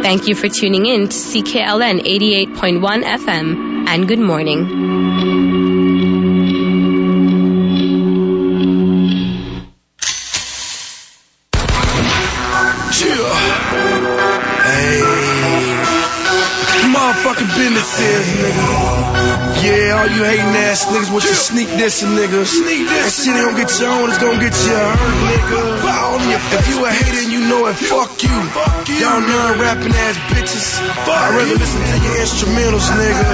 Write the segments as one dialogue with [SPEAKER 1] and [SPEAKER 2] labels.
[SPEAKER 1] Thank you for tuning in to CKLN 88.1 FM, and good morning.
[SPEAKER 2] Motherfucking business is, nigga. Yeah, all you hating ass niggas want you sneak dissing, nigga. Sneak this. That shit ain't gonna get you on, it's gonna get you hurt, nigga. If you a hater and you know it, fuck you. Y'all non-rapping ass bitches. I'd rather listen to your instrumentals, nigga.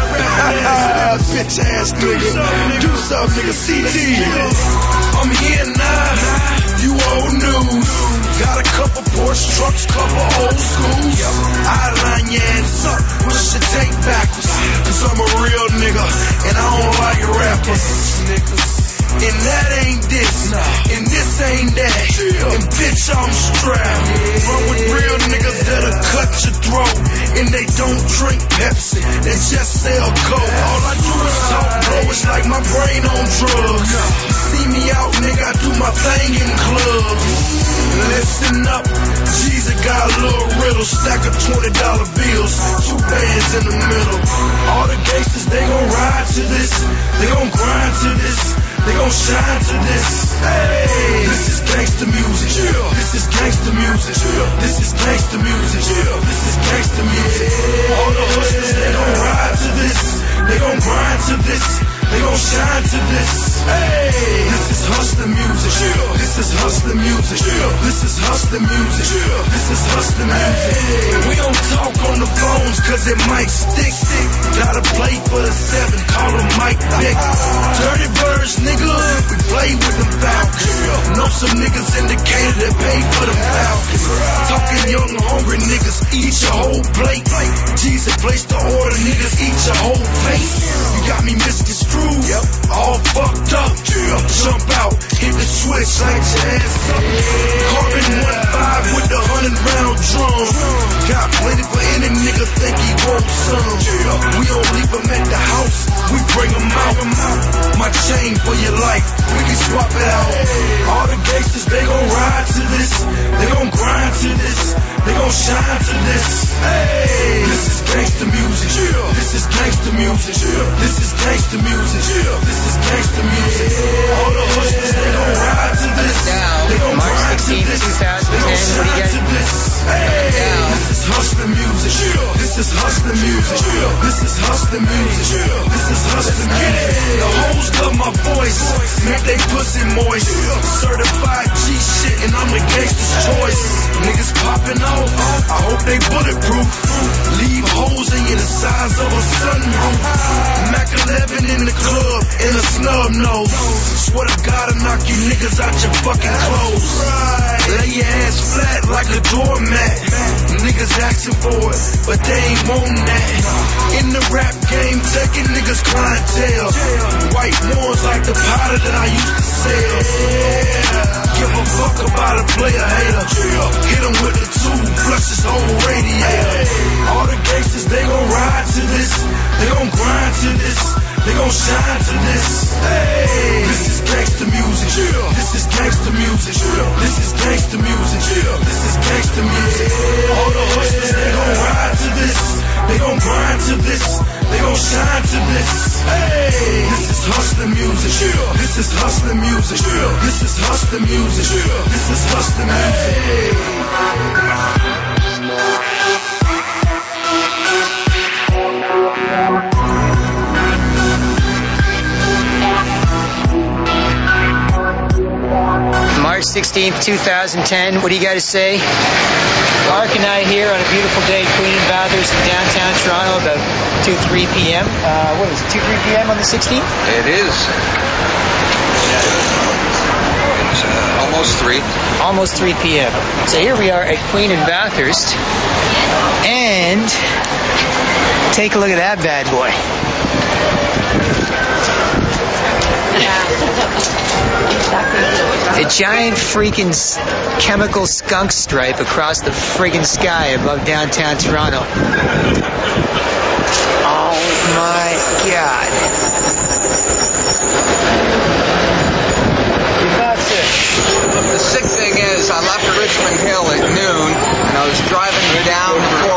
[SPEAKER 2] Bitch ass nigga. Do something, nigga. CD. I'm here now. You old news. Got a couple Porsche trucks, couple old schools. I line your ass up, push your tape backwards. Cause I'm a real nigga, and I don't like rappers. And that ain't this, and this ain't that. And bitch, I'm strapped. Run with real niggas that'll cut your throat. And they don't drink Pepsi, they just sell Coke. All I do is talk, bro, it's like my brain on drugs. You see me out, nigga, I do my thing in clubs. Listen up, Jesus got a little riddle. Stack of $20 bills, 2 bands in the middle. All the gangsters, they gon' ride to this. They gon' grind to this. They gon' shine to this. Hey, this is gangsta music. This is gangsta music. This is gangsta music. This is gangsta music. All the hustlers, they gon' ride to this. They gon' grind to this. They gon' shine to this. Hey, this is hustler music. This is hustler music. This is hustler music. This is hustler music. We don't talk on the phones cause it might stick. Gotta play for the 7, call him Mike Dick. Dirty birds, nigga, we play with them Falcons. Know some niggas indicated that pay for them Falcons. Talking young, hungry niggas, eat your whole plate. Jesus placed the order, niggas, eat your whole face. You got me misconstrued, all fucked up. Jump out, hit the switch, light your ass up. Carbon 1-5 with the 100-round drum. Got plenty for any nigga think he wants some. We don't leave him at the house, we bring him out. My chain for your life, we can swap it out. All the gangsters, they gon' ride to this. They gon' grind to this. They gon' shine to this. Hey, this is gangsta music. This is gangsta music. This is gangsta music. This is gangsta music. All the hustlers, they gon' ride to this. They gon' grind to this. They gon' shine to this. Hey, this is hustler music. This is hustler music. This is hustler music. This is hustler music. The hoes love my voice, make they pussy moist. Certified G shit, and I'm a gangster's choice. Niggas popping off, I hope they bulletproof. Leave holes in you the size of a sunroof. Mac 11 in the club, and a snub nose. Swear to God, I knock you niggas out your fucking clothes. Lay your ass flat like a doormat. Niggas asking for it, but they ain't wanting that. In the rap game, taking niggas clientele. White ones like the powder that I used to sell. Give a fuck about a player hater. Hit him with a 2, flush his whole radiator. All the gangsters, they gon' ride to this. They gon' grind to this. They gon' shine to this. Hey, this is gangsta music. This is gangsta music. This is gangsta music. This is gangsta music. All the hustlers, they gon' ride to this. They gon' grind to this. They gon' shine to this. Hey, this is hustler music. This is hustler music. This is hustler music. This is hustler music.
[SPEAKER 3] March 16th, 2010. What do you got to say? Mark and I here on a beautiful day, Queen and Bathurst in downtown Toronto, about 2-3 p.m. What is it, 2-3 p.m. on the 16th?
[SPEAKER 4] It is. It's almost 3.
[SPEAKER 3] Almost 3 p.m. So here we are at Queen and Bathurst. And take a look at that bad boy. A giant freaking chemical skunk stripe across the friggin' sky above downtown Toronto. Oh my God.
[SPEAKER 4] The sick thing is, I left Richmond Hill at noon, and I was driving down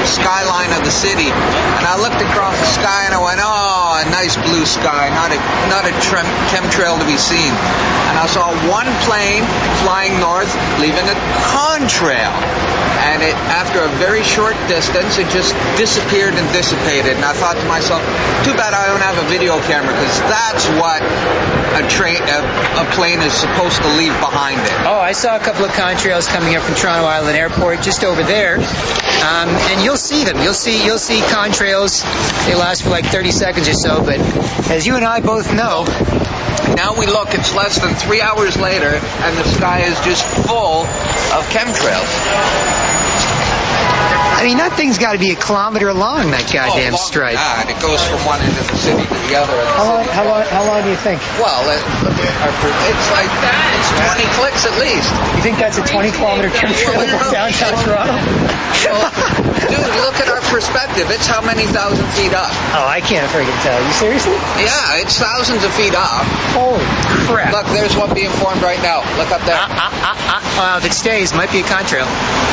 [SPEAKER 4] skyline of the city. And I looked across the sky and I went, oh, a nice blue sky, not a chemtrail to be seen. And I saw one plane flying north, leaving a contrail. And after a very short distance, it just disappeared and dissipated. And I thought to myself, too bad I don't have a video camera, because that's what a plane is supposed to leave behind it.
[SPEAKER 3] Oh, I saw a couple of contrails coming up from Toronto Island Airport just over there. And you'll see them. You'll see contrails. They last for like 30 seconds or so. But as you and I both know,
[SPEAKER 4] now we look, it's less than 3 hours later, and the sky is just full of chemtrails.
[SPEAKER 3] I mean, that thing's got to be a kilometer long, that goddamn stripe.
[SPEAKER 4] God, it goes from one end of the city to the other.
[SPEAKER 3] How long do you think?
[SPEAKER 4] Well, it's like 20 clicks at least.
[SPEAKER 3] You think that's a 20-kilometer chemtrail over downtown Toronto?
[SPEAKER 4] Well, dude, look at our perspective. It's how many thousand feet up?
[SPEAKER 3] Oh, I can't freaking tell. You seriously?
[SPEAKER 4] Yeah, it's thousands of feet up.
[SPEAKER 3] Holy crap.
[SPEAKER 4] Look, there's one being formed right now. Look up there.
[SPEAKER 3] If it stays, might be a contrail.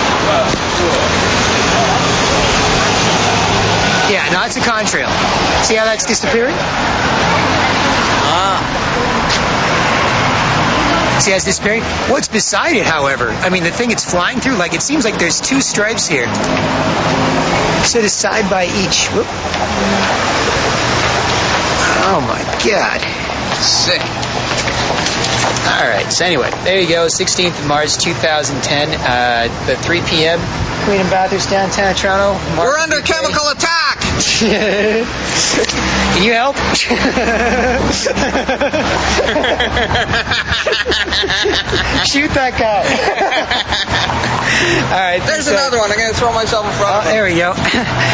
[SPEAKER 3] Yeah, no, it's a contrail. See how that's disappearing? See how it's disappearing? What's beside it, however? I mean, the thing it's flying through, like, it seems like there's two stripes here. Sort of side by each. Whoop. Oh, my God.
[SPEAKER 4] Sick.
[SPEAKER 3] All right, so anyway, there you go, 16th of March, 2010, the 3 p.m., Queen and Bathurst, downtown Toronto.
[SPEAKER 4] We're under chemical attack!
[SPEAKER 3] Can you help? Shoot that guy. All right.
[SPEAKER 4] There's another one. I'm going to throw myself in front of him.
[SPEAKER 3] There we go.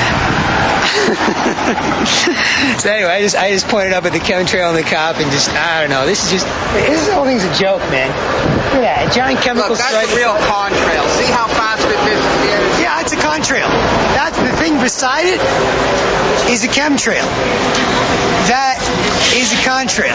[SPEAKER 3] So anyway, I just pointed up at the chemtrail and the cop and just, I don't know, this whole thing's a joke, man. Look at that, a giant chemical
[SPEAKER 4] stripe.
[SPEAKER 3] Look,
[SPEAKER 4] that's a real contrail. See how fast it disappears?
[SPEAKER 3] Yeah, it's a contrail. That's the thing beside it is a chemtrail. That is a contrail.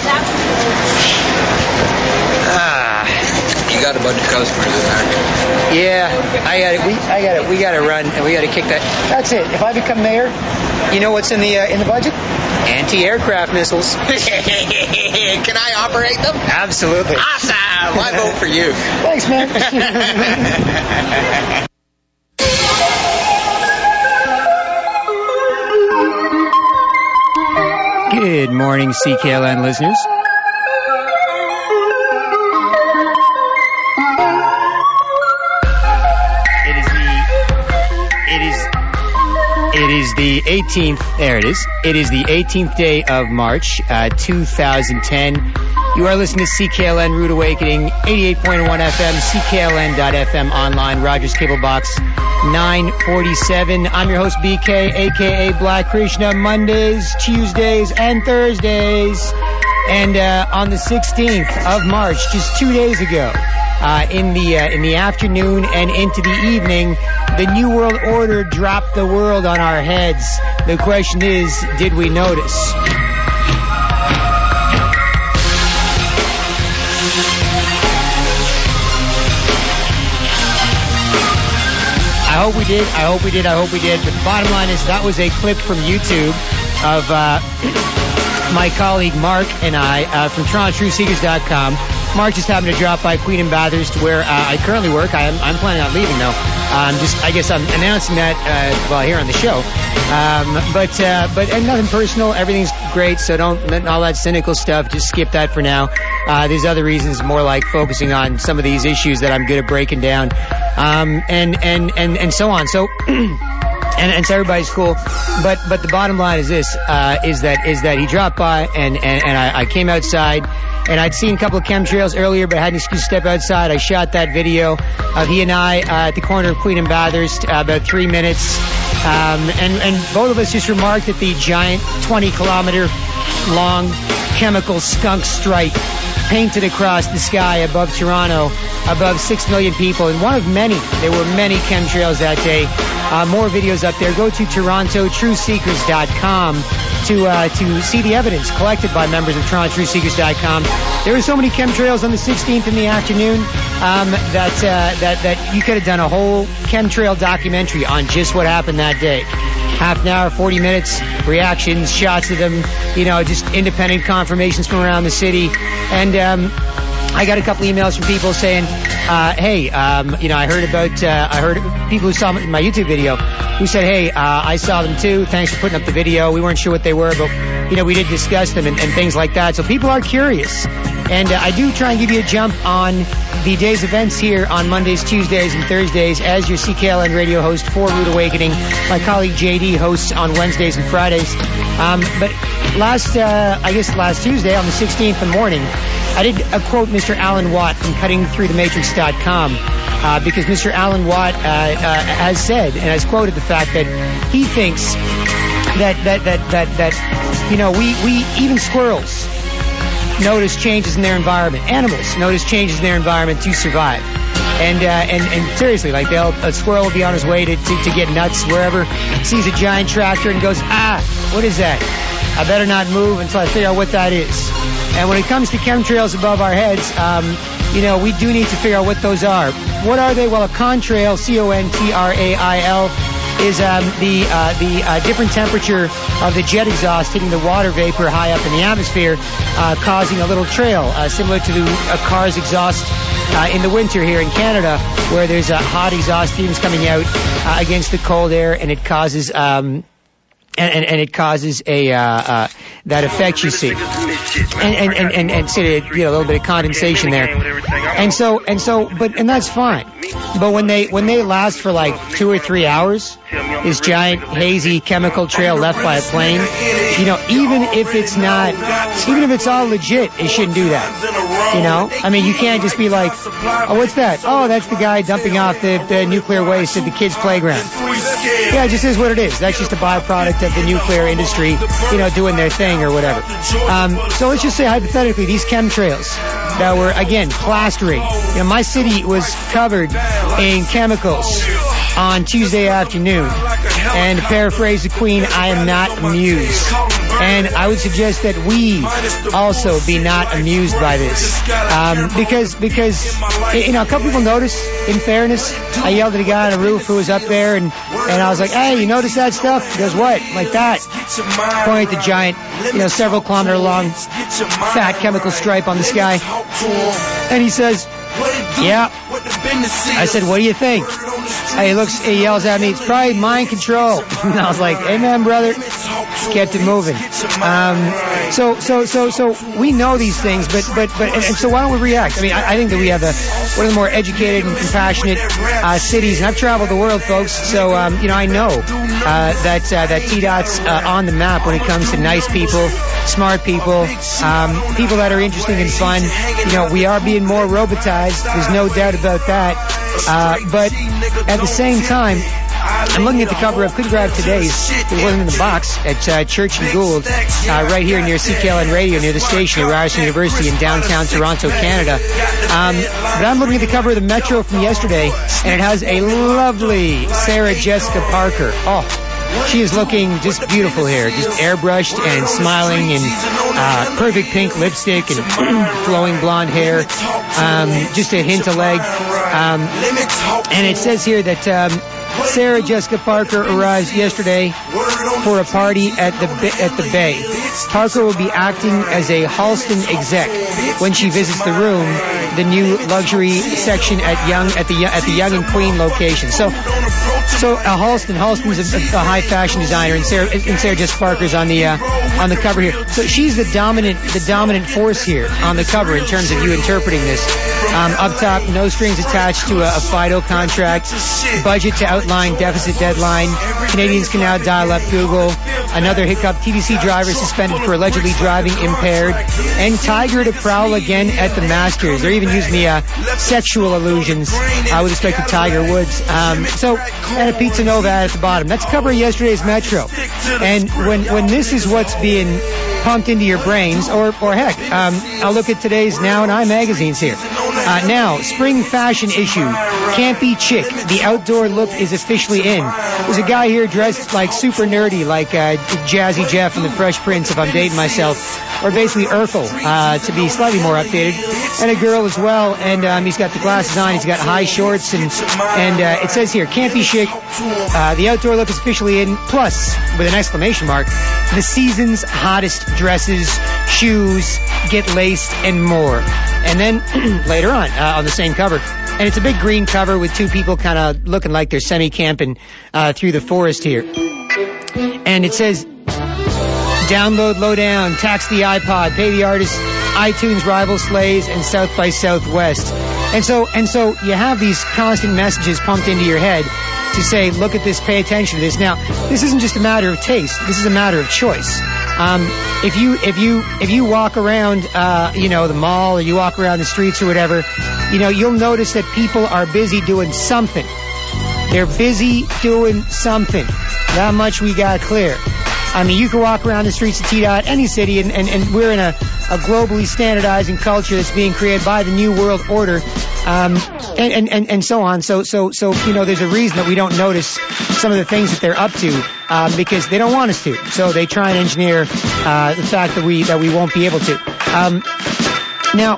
[SPEAKER 4] You got a bunch of customers in there.
[SPEAKER 3] Yeah, we got to run, and we got to kick that. That's it. If I become mayor, you know what's in the budget? Anti-aircraft missiles.
[SPEAKER 4] Can I operate them?
[SPEAKER 3] Absolutely.
[SPEAKER 4] Awesome. I vote for you.
[SPEAKER 3] Thanks, man. Good morning, CKLN listeners. It is the 18th, there it is. It is the 18th day of March, 2010. You are listening to CKLN Rude Awakening, 88.1 FM, CKLN.FM online, Rogers Cable Box 947. I'm your host, BK, a.k.a. Black Krishna, Mondays, Tuesdays, and Thursdays. And on the 16th of March, just 2 days ago, in the afternoon and into the evening, the New World Order dropped the world on our heads. The question is, did we notice? I hope we did. But the bottom line is that was a clip from YouTube of my colleague Mark and I from TorontoTruthSeekers.com. Mark just happened to drop by Queen and Bathurst, where I currently work. I'm planning on leaving, though. I guess I'm announcing that here on the show. But nothing personal. Everything's great. So don't all that cynical stuff. Just skip that for now. There's other reasons, more like focusing on some of these issues that I'm good at breaking down, and so on. So. And so everybody's cool, but the bottom line is this: is that he dropped by and I came outside, and I'd seen a couple of chemtrails earlier, but I had an excuse to step outside. I shot that video of he and I at the corner of Queen and Bathurst, about 3 minutes, and both of us just remarked at the giant 20-kilometer long chemical skunk stripe painted across the sky above Toronto, above 6 million people, and one of many. There were many chemtrails that day.
[SPEAKER 5] more videos up there. Go to TorontoTruthSeekers.com to see the evidence collected by members of TorontoTruthSeekers.com. There were so many chemtrails on the 16th in the afternoon that you could have done a whole chemtrail documentary on just what happened that day. Half an hour, 40 minutes, reactions, shots of them, just independent confirmations from around the city. And I got a couple emails from people saying, hey, I heard people who saw my YouTube video who said, hey, I saw them too. Thanks for putting up the video. We weren't sure what they were, but, we did discuss them and things like that. So people are curious. And I do try and give you a jump on the day's events here on Mondays, Tuesdays, and Thursdays as your CKLN radio host for Rude Awakening. My colleague JD hosts on Wednesdays and Fridays. But last Tuesday on the 16th in the morning, I did quote Mr. Alan Watt from CuttingThroughTheMatrix.com because Mr. Alan Watt has said and has quoted the fact that he thinks that we even squirrels notice changes in their environment. Animals notice changes in their environment to survive. And seriously, like a squirrel will be on his way to get nuts wherever, sees a giant tractor and goes, what is that? I better not move until I figure out what that is. And when it comes to chemtrails above our heads, we do need to figure out what those are. What are they? Well, a contrail, CONTRAIL, is the different temperature of the jet exhaust hitting the water vapor high up in the atmosphere, causing a little trail, similar to a car's exhaust in the winter here in Canada, where there's hot exhaust fumes coming out against the cold air, and it causes and it causes that effect you see, and say a little bit of condensation there, and that's fine. But when they last for like 2 or 3 hours, this giant hazy chemical trail left by a plane, even if it's all legit, it shouldn't do that. I mean, you can't just be like, oh, what's that? Oh, that's the guy dumping off the nuclear waste at the kids' playground. Yeah, it just is what it is. That's just a byproduct of the nuclear industry, doing their thing or whatever. So let's just say hypothetically, these chemtrails that were, again, plastering. My city was covered in chemicals on Tuesday afternoon. And to paraphrase the Queen, I am not amused. And I would suggest that we also be not amused by this. Because a couple people noticed, in fairness, I yelled at a guy on a roof who was up there, and I was like, hey, you notice that stuff? He goes, what? Like that. Pointing at the giant, several kilometer long fat chemical stripe on the sky. And he says, yeah. I said, what do you think? He yells at me, it's probably mind control. And I was like, amen, brother. Kept it moving. So we know these things, but so why don't we react? I mean, I think that we have one of the more educated and compassionate cities, and I've traveled the world, folks. So I know that TDOT's on the map when it comes to nice people, smart people, people that are interesting and fun. We are being more robotized. There's no doubt about that. But at the same time, I'm looking at the cover of, could grab today's, it wasn't in the box, at Church and Gould, right here near CKLN Radio, near the station at Ryerson University in downtown Toronto, Canada. But I'm looking at the cover of the Metro from yesterday, and it has a lovely Sarah Jessica Parker. Oh, she is looking just beautiful here, just airbrushed and smiling, and perfect pink lipstick and flowing blonde hair, just a hint of leg. And it says here that Sarah Jessica Parker arrives yesterday for a party at the Bay. Parker will be acting as a Halston exec when she visits the room, the new luxury section at the Yonge and Queen location. So Halston's a high fashion designer, and Sarah Jessica Parker's on the cover here. So she's the dominant force here on the cover in terms of you interpreting this. Up top, no strings attached to a FIDO contract, budget to outline deficit deadline. Canadians can now dial up Google. Another hiccup, TTC driver suspended for allegedly driving impaired. And Tiger to prowl again at the Masters. They're even using the sexual allusions with respect to Tiger Woods. And a Pizza Nova at the bottom. That's the cover of yesterday's Metro. And when this is what's being pumped into your brains, or heck, I'll look at today's Now and I magazines here. Now, spring fashion issue. Campy chick. The outdoor look is officially in. There's a guy here dressed like super nerdy, like Jazzy Jeff and the Fresh Prince, if I'm dating myself. Or basically Urkel, to be slightly more updated. And a girl as well, and he's got the glasses on, he's got high shorts, and it says here, campy chic, the outdoor look is officially in, plus, with an exclamation mark, the season's hottest dresses, shoes, get laced, and more. And then, later on the same cover, and it's a big green cover with two people kind of looking like they're semi-camping through the forest here. And it says, download Lowdown, tax the iPod, pay the artist, iTunes rival slays, and South by Southwest. And so you have these constant messages pumped into your head to say, look at this, pay attention to this. Now, this isn't just a matter of taste. This is a matter of choice. If you walk around, the mall, or you walk around the streets or whatever, you'll notice that people are busy doing something. They're busy doing something. That much we got clear. I mean, you can walk around the streets of T-Dot, any city, and we're in a globally standardizing culture that's being created by the New World Order, and so on. So, there's a reason that we don't notice some of the things that they're up to, because they don't want us to. So they try and engineer, the fact that we won't be able to. Now,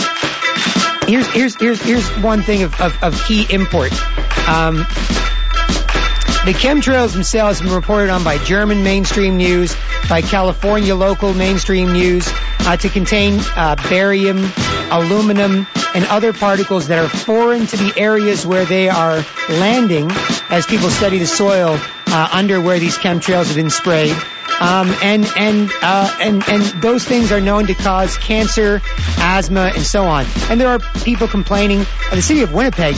[SPEAKER 5] here's one thing of key import. The chemtrails themselves have been reported on by German mainstream news, by California local mainstream news, to contain barium, aluminum, and other particles that are foreign to the areas where they are landing as people study the soil under where these chemtrails have been sprayed. And those things are known to cause cancer, asthma, and so on. And there are people complaining. The city of Winnipeg,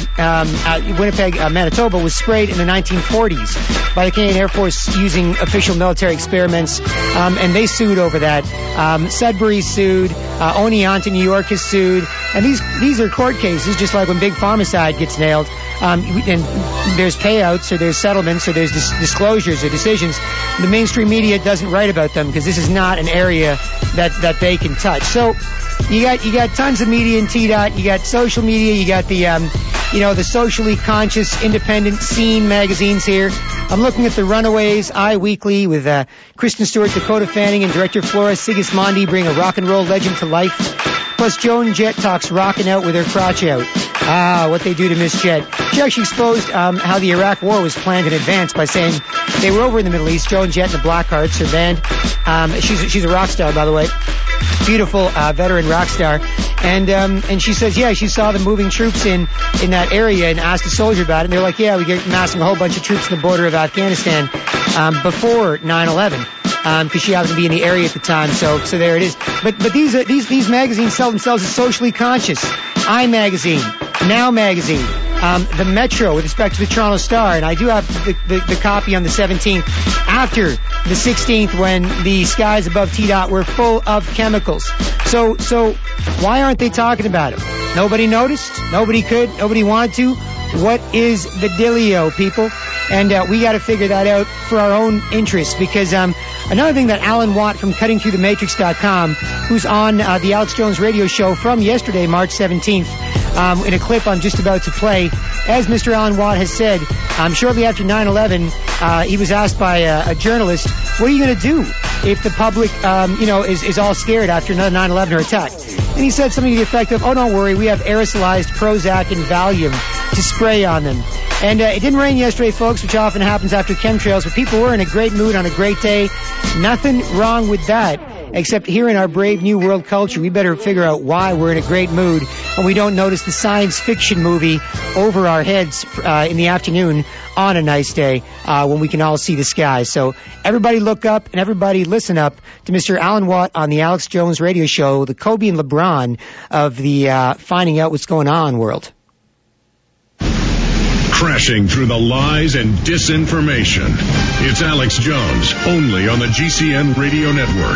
[SPEAKER 5] Manitoba, was sprayed in the 1940s by the Canadian Air Force using official military experiments, and they sued over that. Sudbury sued. Oneonta, New York, has sued. And these are court cases, just like when Big Pharmacide gets nailed. And there's payouts, or there's settlements, or there's disclosures or decisions. The mainstream media doesn't write about them because this is not an area that they can touch. So you got tons of media in T-Dot. You got social media. You got the socially conscious independent scene magazines here. I'm looking at the Runaways, I Weekly, with Kristen Stewart, Dakota Fanning, and director Flora Sigismondi bring a rock and roll legend to life. Plus, Joan Jett talks rocking out with her crotch out. What they do to Miss Jett. She actually exposed how the Iraq War was planned in advance by saying they were over in the Middle East. Joan Jett and the Blackhearts, her band. She's a rock star, by the way. Beautiful veteran rock star. And she says, yeah, she saw the moving troops in that area and asked a soldier about it. And they're like, yeah, we get massing a whole bunch of troops on the border of Afghanistan before 9/11. Because she happened to be in the area at the time, so there it is. But these magazines sell themselves as socially conscious. iMagazine, Now Magazine, the Metro with respect to the Toronto Star, and I do have the copy on the 17th, after the 16th, when the skies above T-Dot were full of chemicals. So why aren't they talking about it? Nobody noticed? Nobody could? Nobody wanted to? What is the dealio, people? And we got to figure that out for our own interests, because another thing that Alan Watt from CuttingThroughTheMatrix.com, who's on the Alex Jones radio show from yesterday, March 17th, in a clip I'm just about to play, as Mr. Alan Watt has said, shortly after 9/11, he was asked by a journalist, what are you going to do if the public, is all scared after another 9/11 attack? And he said something to the effect of, oh, don't worry, we have aerosolized Prozac and Valium to spray on them. And it didn't rain yesterday, folks, which often happens after chemtrails, but people were in a great mood on a great day. Nothing wrong with that, except here in our brave new world culture, we better figure out why we're in a great mood and we don't notice the science fiction movie over our heads in the afternoon on a nice day when we can all see the sky. So everybody look up and everybody listen up to Mr. Alan Watt on the Alex Jones radio show, the Kobe and LeBron of the finding out what's going on world.
[SPEAKER 6] Crashing through the lies and disinformation. It's Alex Jones, only on the GCN Radio Network.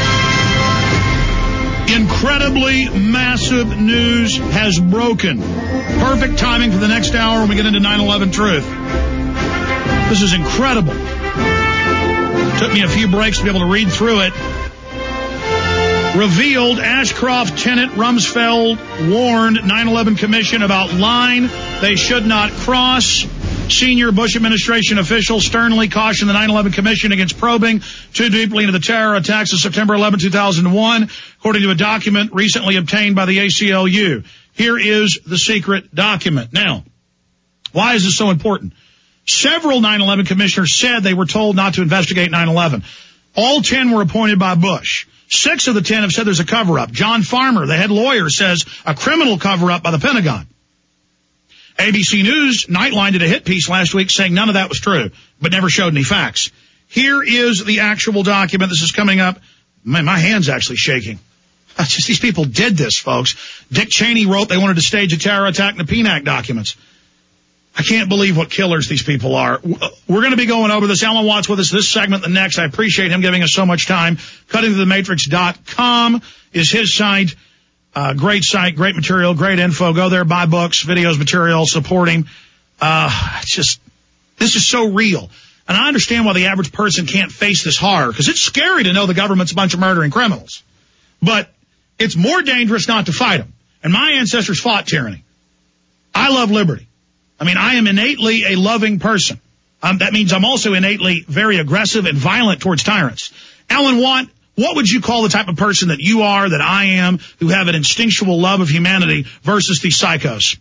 [SPEAKER 7] Incredibly massive news has broken. Perfect timing for the next hour when we get into 9/11 Truth. This is incredible. Took me a few breaks to be able to read through it. revealed Ashcroft tenant Rumsfeld warned 9/11 Commission about line they should not cross. Senior Bush administration officials sternly cautioned the 9/11 Commission against probing too deeply into the terror attacks of September 11, 2001, according to a document recently obtained by the ACLU. Here is the secret document. Now, why is this so important? Several 9/11 commissioners said they were told not to investigate 9/11. All 10 were appointed by Bush. 6 of the 10 have said there's a cover-up. John Farmer, the head lawyer, says a criminal cover-up by the Pentagon. ABC News Nightline did a hit piece last week saying none of that was true, but never showed any facts. Here is the actual document. This is coming up. Man, my hand's actually shaking. Just these people did this, folks. Dick Cheney wrote they wanted to stage a terror attack in the PNAC documents. I can't believe what killers these people are. We're going to be going over this. Alan Watts with us this segment, the next. I appreciate him giving us so much time. CuttingThroughTheMatrix.com is his site. Great site, great material, great info. Go there, buy books, videos, material, support him. This is so real. And I understand why the average person can't face this horror, because it's scary to know the government's a bunch of murdering criminals. But it's more dangerous not to fight them. And my ancestors fought tyranny. I love liberty. I mean, I am innately a loving person. That means I'm also innately very aggressive and violent towards tyrants. Alan Watt, what would you call the type of person that you are, that I am, who have an instinctual love of humanity versus these psychos?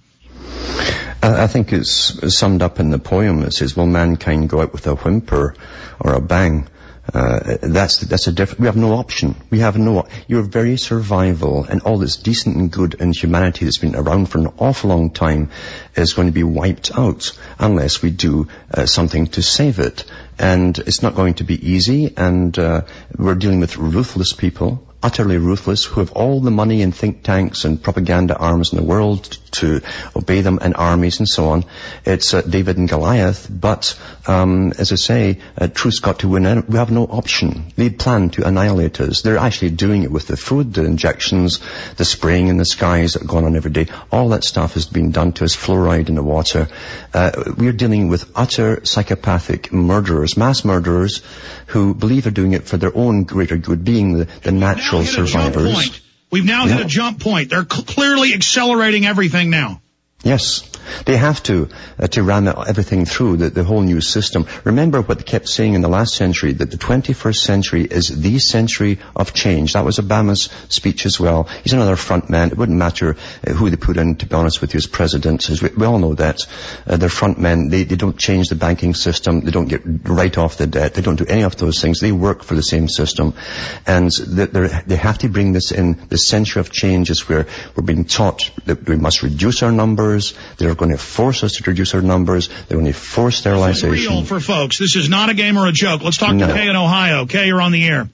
[SPEAKER 8] I think it's summed up in the poem. It says, will mankind go out with a whimper or a bang? That's a different, we have no option. Your very survival and all that's decent and good in humanity that's been around for an awful long time is going to be wiped out unless we do something to save it. And it's not going to be easy, and we're dealing with ruthless people, utterly ruthless, who have all the money and think tanks and propaganda arms in the world to obey them, and armies and so on. It's David and Goliath, but as I say, truth's got to win out. We have no option. They plan to annihilate us. They're actually doing it with the food, the injections, the spraying in the skies that are going on every day. All that stuff has been done to us, fluoride in the water. We're dealing with utter psychopathic murderers, mass murderers, who believe they're doing it for their own greater good, being the natural survivors.
[SPEAKER 7] We've now hit a jump point. They're clearly accelerating everything now.
[SPEAKER 8] Yes, they have to ram everything through, the whole new system. Remember what they kept saying in the last century, that the 21st century is the century of change. That was Obama's speech as well. He's another front man. It wouldn't matter who they put in, to be honest with you, as president. As we all know that. They're front men. They don't change the banking system. They don't get right off the debt. They don't do any of those things. They work for the same system. And they have to bring this in. The century of change is where we're being taught that we must reduce our numbers. They're going to force us to reduce our numbers. They're going to force sterilization.
[SPEAKER 7] This is real for folks. This is not a game or a joke. Let's talk to Kay in Ohio. Kay, you're on the air.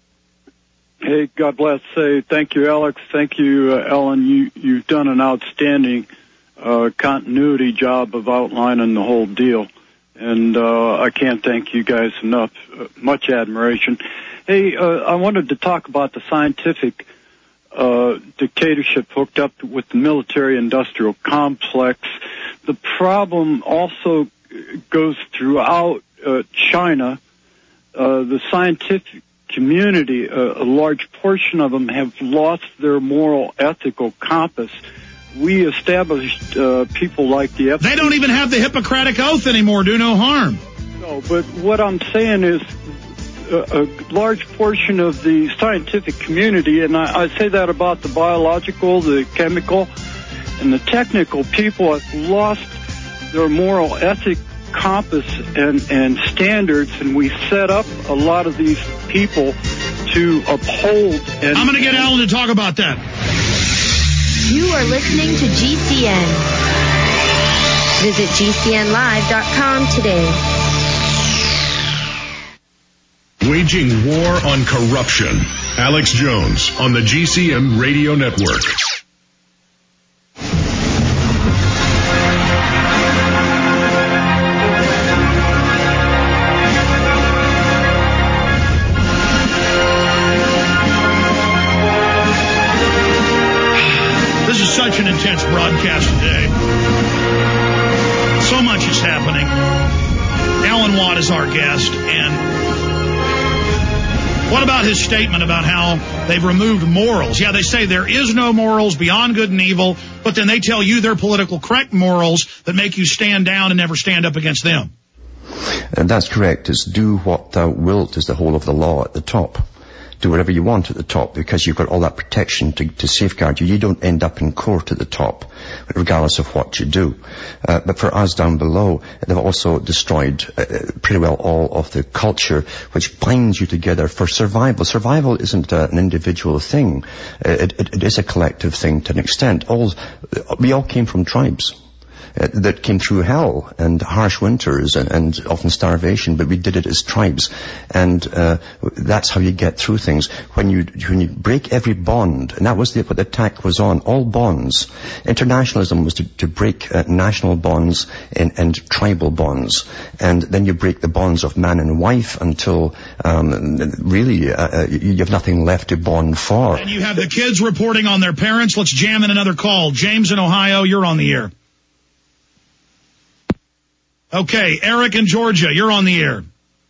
[SPEAKER 9] Hey, God bless. Thank you, Alex. Thank you, Ellen. You've done an outstanding continuity job of outlining the whole deal. And I can't thank you guys enough. Much admiration. Hey, I wanted to talk about the scientific dictatorship hooked up with the military-industrial complex. The problem also goes throughout China. The scientific community, a large portion of them have lost their moral, ethical compass. We established people like the...
[SPEAKER 7] They don't even have the Hippocratic Oath anymore, do no harm.
[SPEAKER 9] No, but what I'm saying is a large portion of the scientific community, and I say that about the biological, the chemical, and the technical people, have lost their moral ethic compass and standards, and we set up a lot of these people to uphold. And
[SPEAKER 7] I'm going to get Alan to talk about that.
[SPEAKER 1] You are listening to GCN. Visit GCNlive.com today.
[SPEAKER 6] Waging war on corruption. Alex Jones on the GCN Radio Network.
[SPEAKER 7] This is such an intense broadcast today. So much is happening. Alan Watt is our guest, and what about his statement about how They've removed morals. Yeah, they say there is no morals beyond good and evil, but then they tell you they're political correct morals that make you stand down and never stand up against them.
[SPEAKER 8] And that's correct. It's do what thou wilt is the whole of the law at the top. Do whatever you want at the top because you've got all that protection to safeguard you. You don't end up in court at the top, regardless of what you do. But for us down below, they've also destroyed pretty well all of the culture which binds you together for survival. Survival isn't an individual thing. It is a collective thing to an extent. We all came from tribes that came through hell and harsh winters and often starvation, but we did it as tribes. And that's how you get through things. When you break every bond, and that was what the attack was on, all bonds. Internationalism was to break national bonds and tribal bonds. And then you break the bonds of man and wife until really you have nothing left to bond for.
[SPEAKER 7] And you have the kids reporting on their parents. Let's jam in another call. James in Ohio, you're on the air. Okay, Eric in Georgia, you're on the air.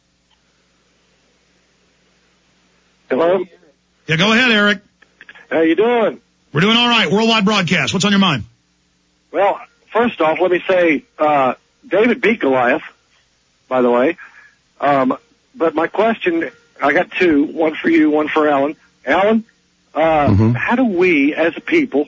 [SPEAKER 10] Hello?
[SPEAKER 7] Yeah, go ahead, Eric.
[SPEAKER 10] How you doing?
[SPEAKER 7] We're doing all right. Worldwide broadcast. What's on your mind?
[SPEAKER 10] Well, first off, let me say, David beat Goliath, by the way. But my question, I got two, one for you, one for Alan. Alan, how do we, as a people,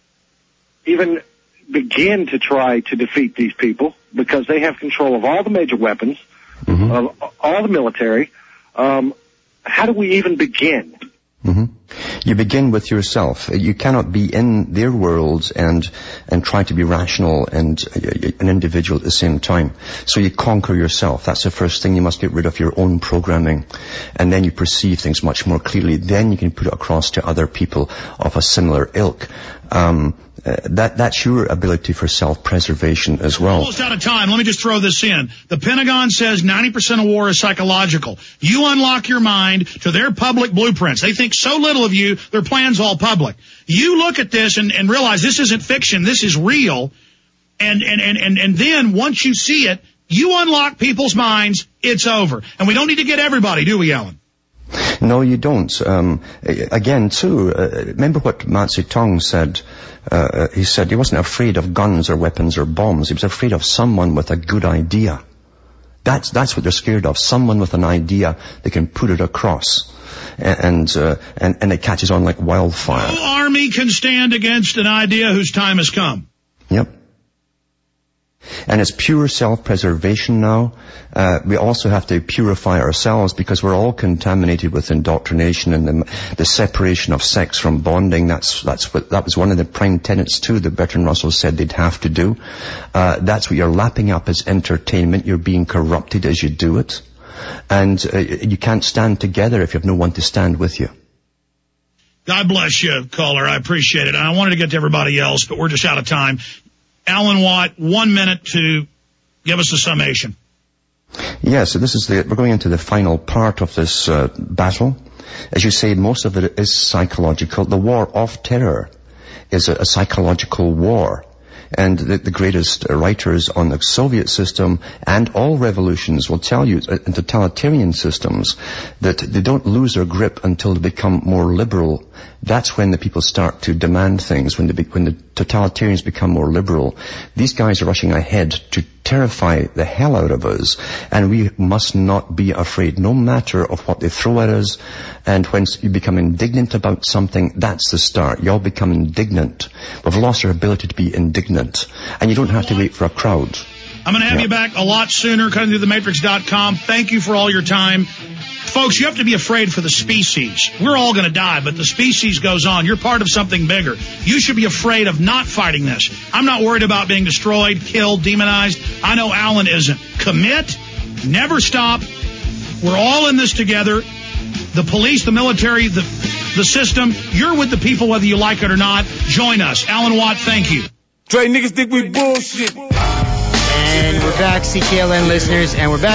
[SPEAKER 10] even begin to try to defeat these people because they have control of all the major weapons, of all the military? How do we even begin?
[SPEAKER 8] You begin with yourself. You cannot be in their worlds and try to be rational and an individual at the same time. So you conquer yourself. That's the first thing. You must get rid of your own programming. And then you perceive things much more clearly. Then you can put it across to other people of a similar ilk. That's your ability for self-preservation as well.
[SPEAKER 7] Almost out of time. Let me just throw this in. The Pentagon says 90% of war is psychological. You unlock your mind to their public blueprints. They think so little of you, their plan's all public. You look at this and realize this isn't fiction, this is real. And then once you see it, you unlock people's minds, it's over. And we don't need to get everybody, do we, Alan?
[SPEAKER 8] No, you don't. Again, too, remember what Mao Zedong said? He said he wasn't afraid of guns or weapons or bombs. He was afraid of someone with a good idea. That's what they're scared of. Someone with an idea they can put it across. And it catches on like wildfire.
[SPEAKER 7] No army can stand against an idea whose time has come.
[SPEAKER 8] Yep. And it's pure self-preservation now. We also have to purify ourselves because we're all contaminated with indoctrination and the separation of sex from bonding. That was one of the prime tenets too that Bertrand Russell said they'd have to do. That's what you're lapping up as entertainment. You're being corrupted as you do it. And you can't stand together if you have no one to stand with you.
[SPEAKER 7] God bless you, caller. I appreciate it. I wanted to get to everybody else, but we're just out of time. Alan Watt, 1 minute to give us a summation.
[SPEAKER 8] Yes, so we're going into the final part of this battle. As you say, most of it is psychological. The war of terror is a psychological war. And the greatest writers on the Soviet system and all revolutions will tell you, in totalitarian systems, that they don't lose their grip until they become more liberal. That's when the people start to demand things, when the totalitarians become more liberal. These guys are rushing ahead to terrify the hell out of us, and we must not be afraid, no matter of what they throw at us. And when you become indignant about something, that's the start. You all become indignant. We've lost our ability to be indignant, and you don't have to wait for a crowd.
[SPEAKER 7] I'm going to have you back a lot sooner, cuttingthroughthematrix.com. Thank you for all your time. Folks, you have to be afraid for the species. We're all going to die, but the species goes on. You're part of something bigger. You should be afraid of not fighting this. I'm not worried about being destroyed, killed, demonized. I know Alan isn't. Commit. Never stop. We're all in this together. The police, the military, the system. You're with the people whether you like it or not. Join us. Alan Watt, thank you.
[SPEAKER 2] Dre, niggas think we bullshit.
[SPEAKER 5] And we're back, CKLN listeners,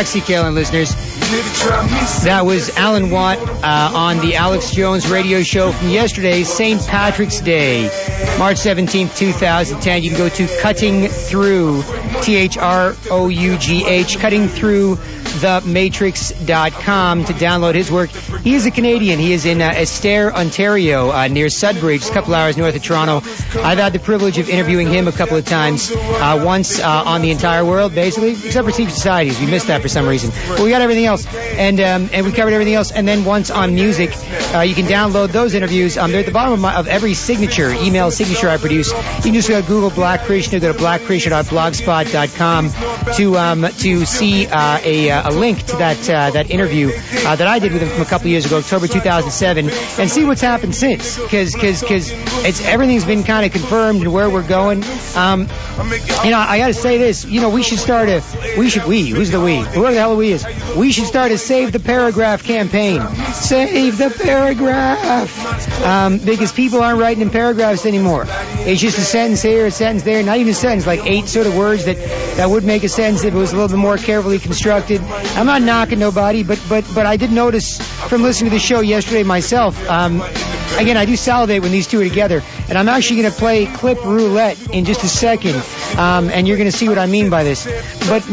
[SPEAKER 5] That was Alan Watt on the Alex Jones radio show from yesterday, St. Patrick's Day, March 17th, 2010. You can go to Cutting Through, THROUGH, Cutting Through thematrix.com to download his work. He is a Canadian. He is in Esther, Ontario, near Sudbury, just a couple hours north of Toronto. I've had the privilege of interviewing him a couple of times, once on The Entire World, basically, except for Secret Societies. We missed that for some reason. But we got everything else, and we covered everything else. And then once on music, you can download those interviews. They're at the bottom of every email signature I produce. You can just Google Black Krishna, go to blackkrishna.blogspot.com to see a link to that interview that I did with him from a couple of years ago, October 2007, and see what's happened since, because everything's been kind of confirmed and where we're going. I got to say this. We should start who's the we? Whoever the hell we is. We should start a Save the Paragraph campaign. Save the paragraph. Because people aren't writing in paragraphs anymore. It's just a sentence here, a sentence there, not even a sentence, like 8 sort of words that would make a sentence if it was a little bit more carefully constructed. I'm not knocking nobody, but I did notice from listening to the show yesterday myself, again, I do salivate when these two are together, and I'm actually going to play clip roulette in just a second, and you're going to see what I mean by this. But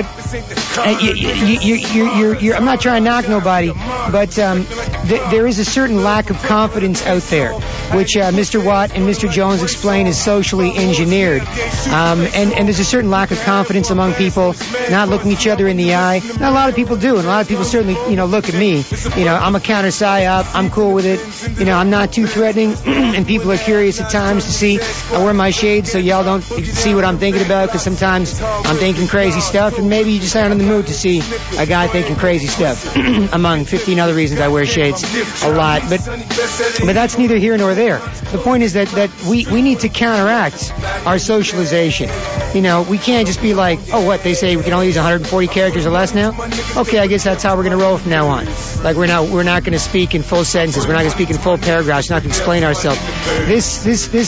[SPEAKER 5] I'm not trying to knock nobody, but there is a certain lack of confidence out there, which Mr. Watt and Mr. Jones explain is socially engineered. And there's a certain lack of confidence among people, not looking each other in the eye. Not a lot of people do, and a lot of people certainly, look at me. I'm a counter psyop. I'm cool with it. I'm not too threatening, and people are curious at times to see I wear my shades so y'all don't see what I'm thinking about, because sometimes I'm thinking crazy stuff, and maybe you just aren't in the mood to see a guy thinking crazy stuff, among 15 other reasons I wear shades a lot. But that's neither here nor there. The point is that we need to counteract our socialization. We can't just be like, oh, what, they say we can only use 140 characters or less now? Okay, I guess that's how we're going to roll from now on. Like, we're not going to speak in full sentences. We're not going to speak in full paragraphs. We're not going to explain ourselves. This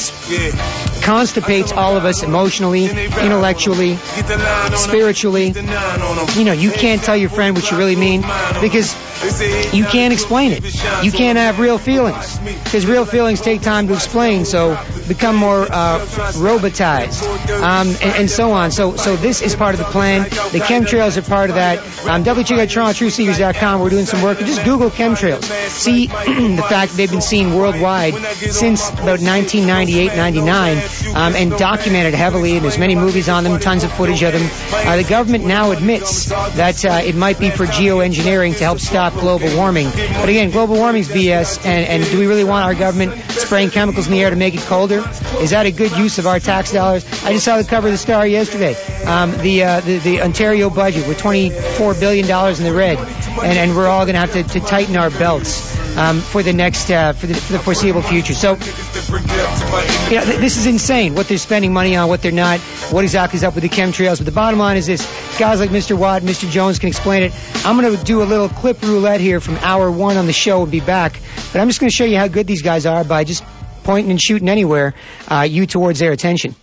[SPEAKER 5] constipates all of us emotionally, intellectually, spiritually. You can't tell your friend what you really mean because you can't explain it. You can't have real feelings because real feelings take time to explain, so become more robotized, and so on. So this is part of the plan. The chemtrails are part of that. Definitely check out TorontoTruthSeekers.com. We're doing some work. Just Google chemtrails. See the fact that they've been seen worldwide since about 1998-99, and documented heavily. There's many movies on them, tons of footage of them. The government now admits that it might be for geoengineering to help stop global warming. But again, global warming's BS, and do we really want our government spraying chemicals in the air to make it colder? Is that a good use of our tax dollars? I just saw the cover of the Star yesterday. The Ontario budget, we're $24 billion in the red, and we're all going to have to tighten our belts for the next for the foreseeable future. So this is insane what they're spending money on, what they're not, what exactly is up with the chemtrails. But the bottom line is this: guys like Mr. Watt and Mr. Jones can explain it. I'm going to do a little clip roulette here from hour 1 on the show. We'll be back, but I'm just going to show you how good these guys are by just pointing and shooting anywhere you towards their attention.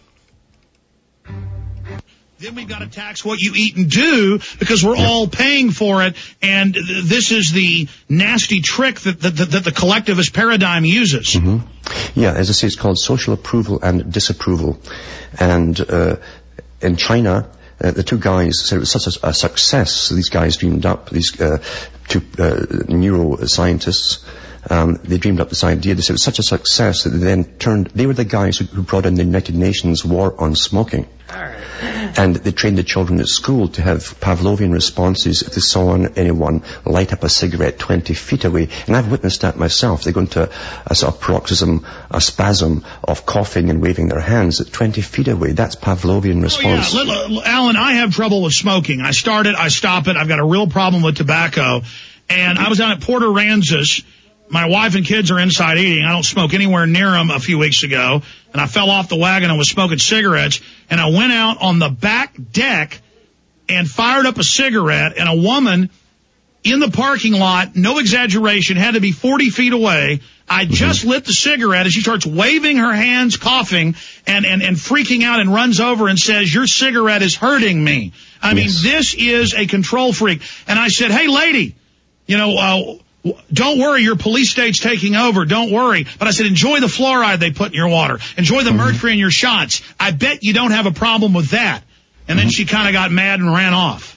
[SPEAKER 7] Then we've got to tax what you eat and do because we're all paying for it. And this is the nasty trick that the collectivist paradigm uses.
[SPEAKER 8] Mm-hmm. Yeah, as I say, it's called social approval and disapproval. And in China, the two guys said it was such a success. So these guys dreamed up, these two neuroscientists, they dreamed up this idea. They said it was such a success that they were the guys who brought in the United Nations war on smoking. And they trained the children at school to have Pavlovian responses if they saw anyone light up a cigarette 20 feet away. And I've witnessed that myself. They go into a sort of paroxysm, a spasm of coughing and waving their hands at 20 feet away. That's Pavlovian response.
[SPEAKER 7] Oh, yeah. Alan, I have trouble with smoking. I start it, I stop it. I've got a real problem with tobacco. And I was down at Port Aransas. My wife and kids are inside eating. I don't smoke anywhere near them a few weeks ago. And I fell off the wagon and was smoking cigarettes. And I went out on the back deck and fired up a cigarette. And a woman in the parking lot, no exaggeration, had to be 40 feet away. I just lit the cigarette and she starts waving her hands, coughing, and freaking out and runs over and says, "Your cigarette is hurting me." I mean, this is a control freak. And I said, "Hey, lady, don't worry, your police state's taking over. Don't worry." But I said, enjoy the fluoride they put in your water. Enjoy the mercury in your shots. I bet you don't have a problem with that. And then she kind of got mad and ran off.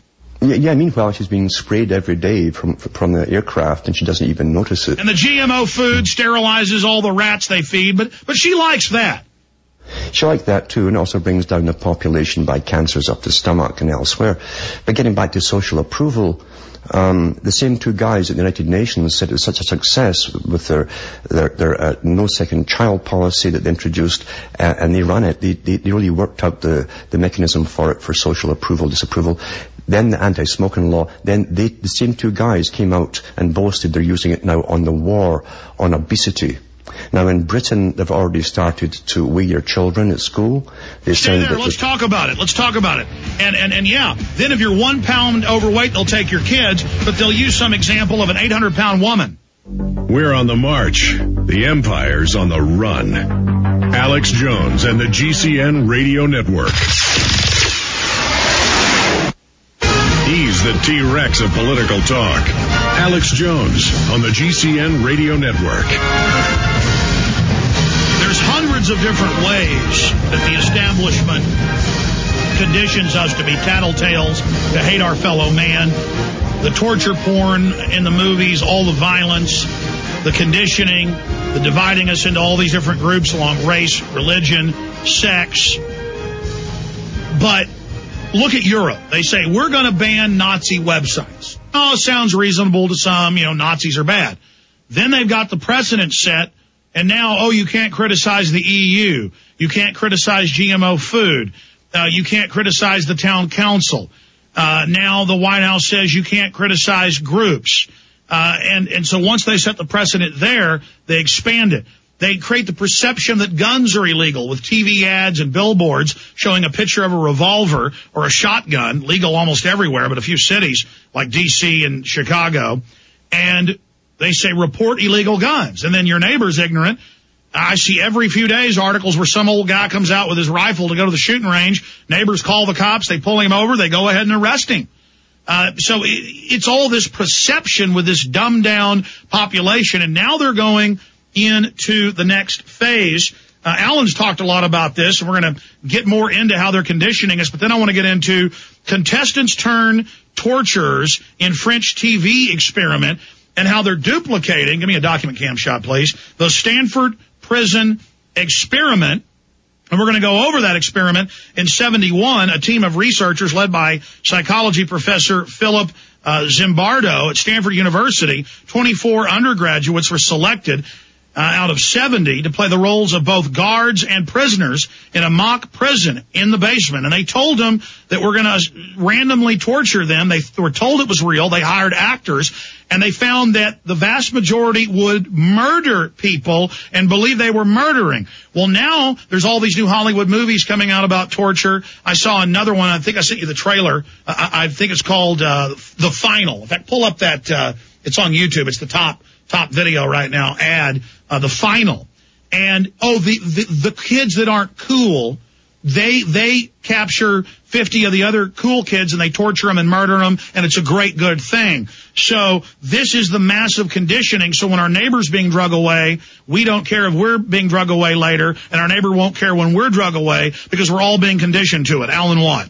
[SPEAKER 8] Yeah, meanwhile she's being sprayed every day from the aircraft and she doesn't even notice it.
[SPEAKER 7] And the GMO food sterilizes all the rats they feed, but she likes that.
[SPEAKER 8] She liked that too, and also brings down the population by cancers of the stomach and elsewhere. But getting back to social approval, the same two guys at the United Nations said it was such a success with their no second child policy that they introduced, and they ran it. They really worked out the mechanism for it, for social approval, disapproval. Then the anti-smoking law. Then the same two guys came out and boasted they're using it now on the war on obesity. Now in Britain, they've already started to weigh your children at school.
[SPEAKER 7] Stay there, let's talk about it. And yeah, then if you're 1 pound overweight, they'll take your kids, but they'll use some example of an 800-pound woman.
[SPEAKER 6] We're on the march. The Empire's on the run. Alex Jones and the GCN Radio Network. He's the T-Rex of political talk. Alex Jones on the GCN Radio Network.
[SPEAKER 7] There's hundreds of different ways that the establishment conditions us to be tattletales, to hate our fellow man. The torture porn in the movies, all the violence, the conditioning, the dividing us into all these different groups along race, religion, sex. But look at Europe. They say, we're going to ban Nazi websites. Oh, it sounds reasonable to some. Nazis are bad. Then they've got the precedent set. And now, you can't criticize the EU. You can't criticize GMO food. You can't criticize the town council. Now the White House says you can't criticize groups. And so once they set the precedent there, they expand it. They create the perception that guns are illegal with TV ads and billboards showing a picture of a revolver or a shotgun, legal almost everywhere, but a few cities like D.C. and Chicago. And they say report illegal guns. And then your neighbor's ignorant. I see every few days articles where some old guy comes out with his rifle to go to the shooting range. Neighbors call the cops. They pull him over. They go ahead and arrest him. So it's all this perception with this dumbed down population. And now they're going into the next phase. Alan's talked a lot about this, and we're going to get more into how they're conditioning us. But then I want to get into contestants turn torturers in French TV experiment and how they're duplicating, give me a document cam shot, please, the Stanford prison experiment. And we're going to go over that experiment in 1971. A team of researchers led by psychology professor Philip Zimbardo at Stanford University, 24 undergraduates were selected out of 70 to play the roles of both guards and prisoners in a mock prison in the basement. And they told them that we're going to randomly torture them. They were told it was real. They hired actors, and they found that the vast majority would murder people and believe they were murdering. Well, now there's all these new Hollywood movies coming out about torture. I saw another one. I think I sent you the trailer. I think it's called The Final. In fact, pull up that. It's on YouTube. It's the top video right now, The Final. And, the kids that aren't cool, they capture 50 of the other cool kids and they torture them and murder them, and it's a great, good thing. So this is the massive conditioning. So when our neighbor's being drug away, we don't care if we're being drug away later, and our neighbor won't care when we're drug away because we're all being conditioned to it. Alan Watt.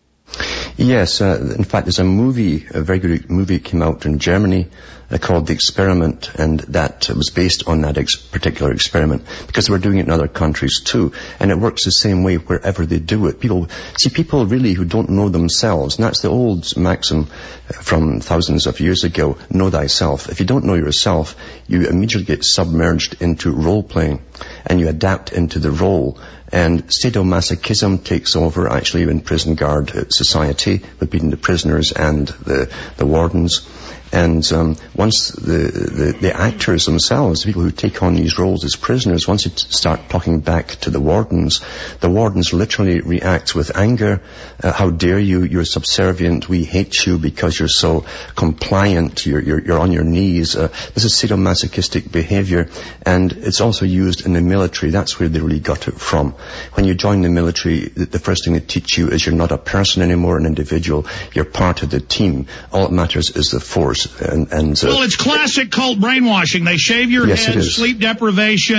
[SPEAKER 8] Yes, in fact, there's a very good movie came out in Germany called The Experiment, and that was based on that particular experiment, because we're doing it in other countries too, and it works the same way wherever they do it. People really who don't know themselves, and that's the old maxim from thousands of years ago, know thyself. If you don't know yourself, you immediately get submerged into role-playing, and you adapt into the role. And sadomasochism takes over, actually, in prison guard society, with beating the prisoners and the wardens. And once the actors themselves, the people who take on these roles as prisoners, once they start talking back to the wardens literally react with anger. How dare you? You're subservient. We hate you because you're so compliant. You're on your knees. This is sadomasochistic behavior, and it's also used in the military. That's where they really got it from. When you join the military, the first thing they teach you is you're not a person anymore, an individual. You're part of the team. All that matters is the force. Well,
[SPEAKER 7] it's classic cult brainwashing. They shave your head, sleep deprivation,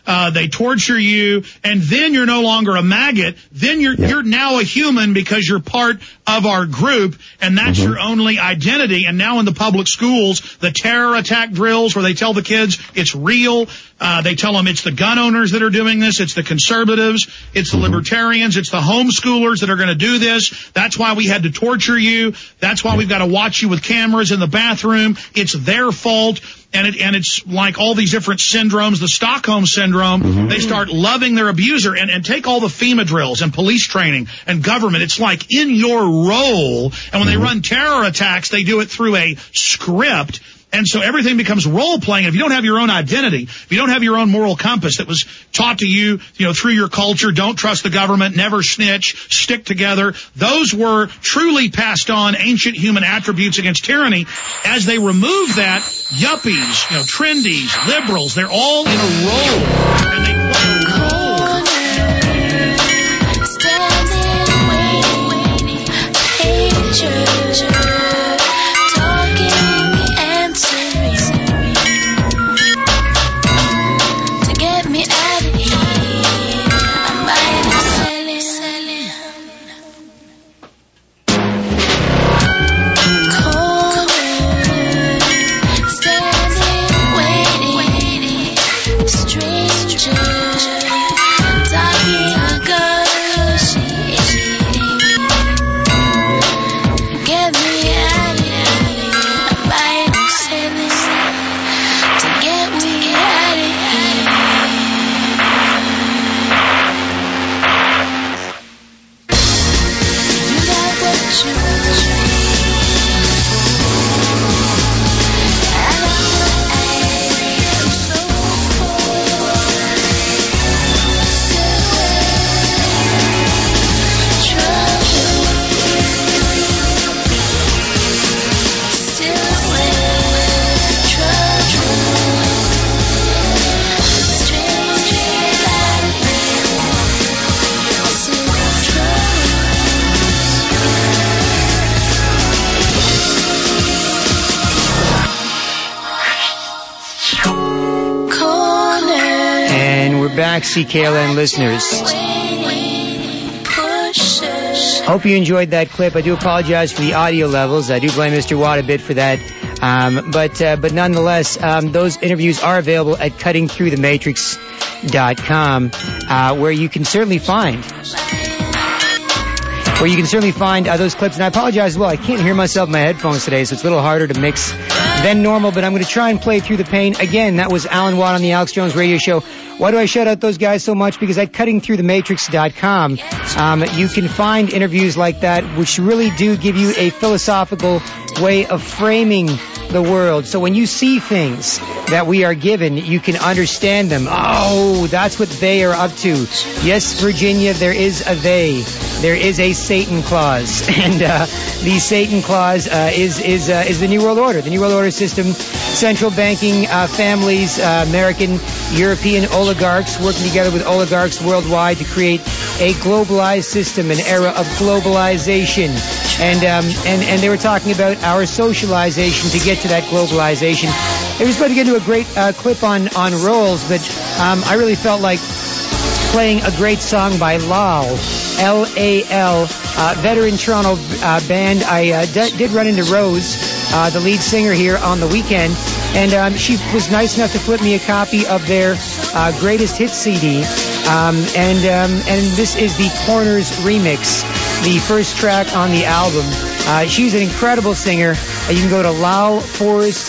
[SPEAKER 7] They torture you, and then you're no longer a maggot. Then you're now a human because you're part of our group, and that's your only identity. And now in the public schools, the terror attack drills where they tell the kids it's real. They tell them it's the gun owners that are doing this. It's the conservatives. It's the libertarians. It's the homeschoolers that are going to do this. That's why we had to torture you. That's why we've got to watch you with cameras in the bathroom. It's their fault. And it's like all these different syndromes, the Stockholm syndrome. They start loving their abuser. And take all the FEMA drills and police training and government. It's like in your role. And when they run terror attacks, they do it through a script. And so everything becomes role-playing. If you don't have your own identity, if you don't have your own moral compass that was taught to you, through your culture, don't trust the government, never snitch, stick together, those were truly passed on ancient human attributes against tyranny. As they remove that, yuppies, trendies, liberals, they're all in a role. And they play a role.
[SPEAKER 5] Back, CKLN listeners. Hope you enjoyed that clip. I do apologize for the audio levels. I do blame Mr. Watt a bit for that. But nonetheless, those interviews are available at cuttingthroughthematrix.com, where you can certainly find those clips. And I apologize as well. I can't hear myself in my headphones today, so it's a little harder to mix than normal, but I'm going to try and play through the pain. Again, that was Alan Watt on the Alex Jones Radio Show. Why do I shout out those guys so much? Because at cuttingthroughthematrix.com, you can find interviews like that, which really do give you a philosophical way of framing the world. So when you see things that we are given, you can understand them. Oh, that's what they are up to. Yes, Virginia, there is a they. There is a Satan clause. And the Satan clause is the New World Order. The New World Order system, central banking families, American, European oligarchs working together with oligarchs worldwide to create a globalized system, an era of globalization. And they were talking about our socialization to get to that globalization. They were supposed to get into a great clip on Rolls, but I really felt like playing a great song by Lal, L-A-L, veteran Toronto band. I did run into Rose, the lead singer here on the weekend, and she was nice enough to flip me a copy of their greatest hits CD, and this is the Corners remix, the first track on the album. She's an incredible singer. You can go to Lal Forest,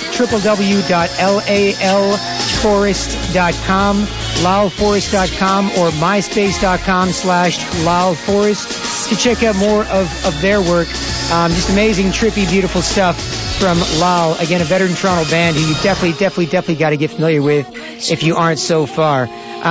[SPEAKER 5] www.lalforest.com, lalforest.com, or myspace.com/lalforest to check out more of their work. Just amazing, trippy, beautiful stuff from Lal. Again, a veteran Toronto band who you definitely got to get familiar with if you aren't so far.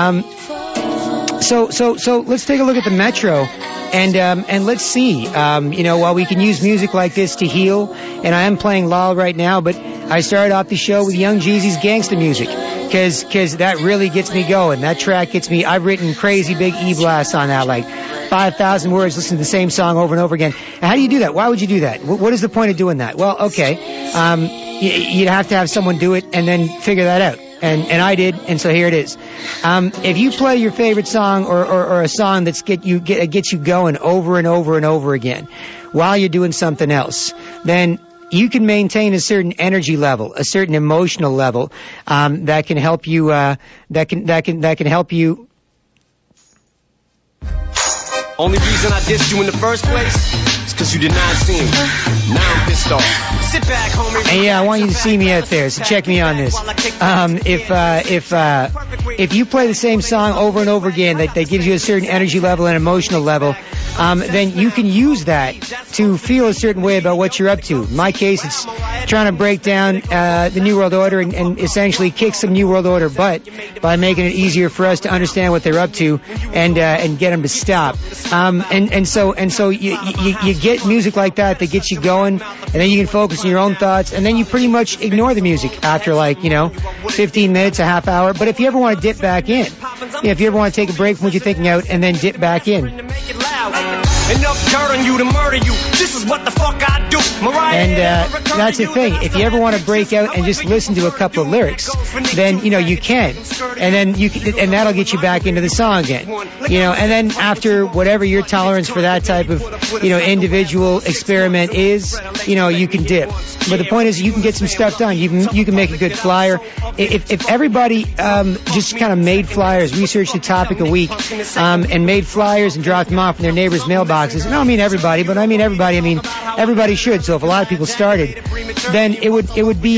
[SPEAKER 5] So let's take a look at the Metro. And let's see, while we can use music like this to heal, and I am playing Lal right now, but I started off the show with Young Jeezy's Gangsta Music, cause that really gets me going. That track gets me, I've written crazy big E-blasts on that, like 5,000 words, listen to the same song over and over again. And how do you do that? Why would you do that? What is the point of doing that? Well, okay, you'd have to have someone do it and then figure that out. And I did, and so here it is. If you play your favorite song or a song that's gets you going over and over and over again while you're doing something else, then you can maintain a certain energy level, a certain emotional level that can help you. That can help you.
[SPEAKER 11] Only reason I dissed you in the first place is because you did not see me. Now I'm pissed off. Sit back, homie.
[SPEAKER 5] And yeah, I want you to see me out there, so check me on this. If you play the same song over and over again that gives you a certain energy level and emotional level, then you can use that to feel a certain way about what you're up to. In my case, it's trying to break down the New World Order and essentially kick some New World Order butt by making it easier for us to understand what they're up to and get them to stop. And so you get music like that gets you going, and then you can focus on your own thoughts, and then you pretty much ignore the music after 15 minutes, a half hour. But if you ever want to dip back in, if you ever want to take a break from what you're thinking out and then dip back in.
[SPEAKER 11] Enough dirt on you to murder you. This is what the fuck I do.
[SPEAKER 5] And that's the thing. If you ever want to break out and just listen to a couple of lyrics, then you can, and then and that'll get you back into the song again. And then after whatever your tolerance for that type of individual experiment is, you can dip. But the point is, you can get some stuff done. You can make a good flyer. If everybody just kind of made flyers, researched a topic a week, and made flyers and dropped them off in their neighbors' mailboxes. I don't mean everybody, but I mean everybody. I mean everybody should. So if a lot of people started, then it would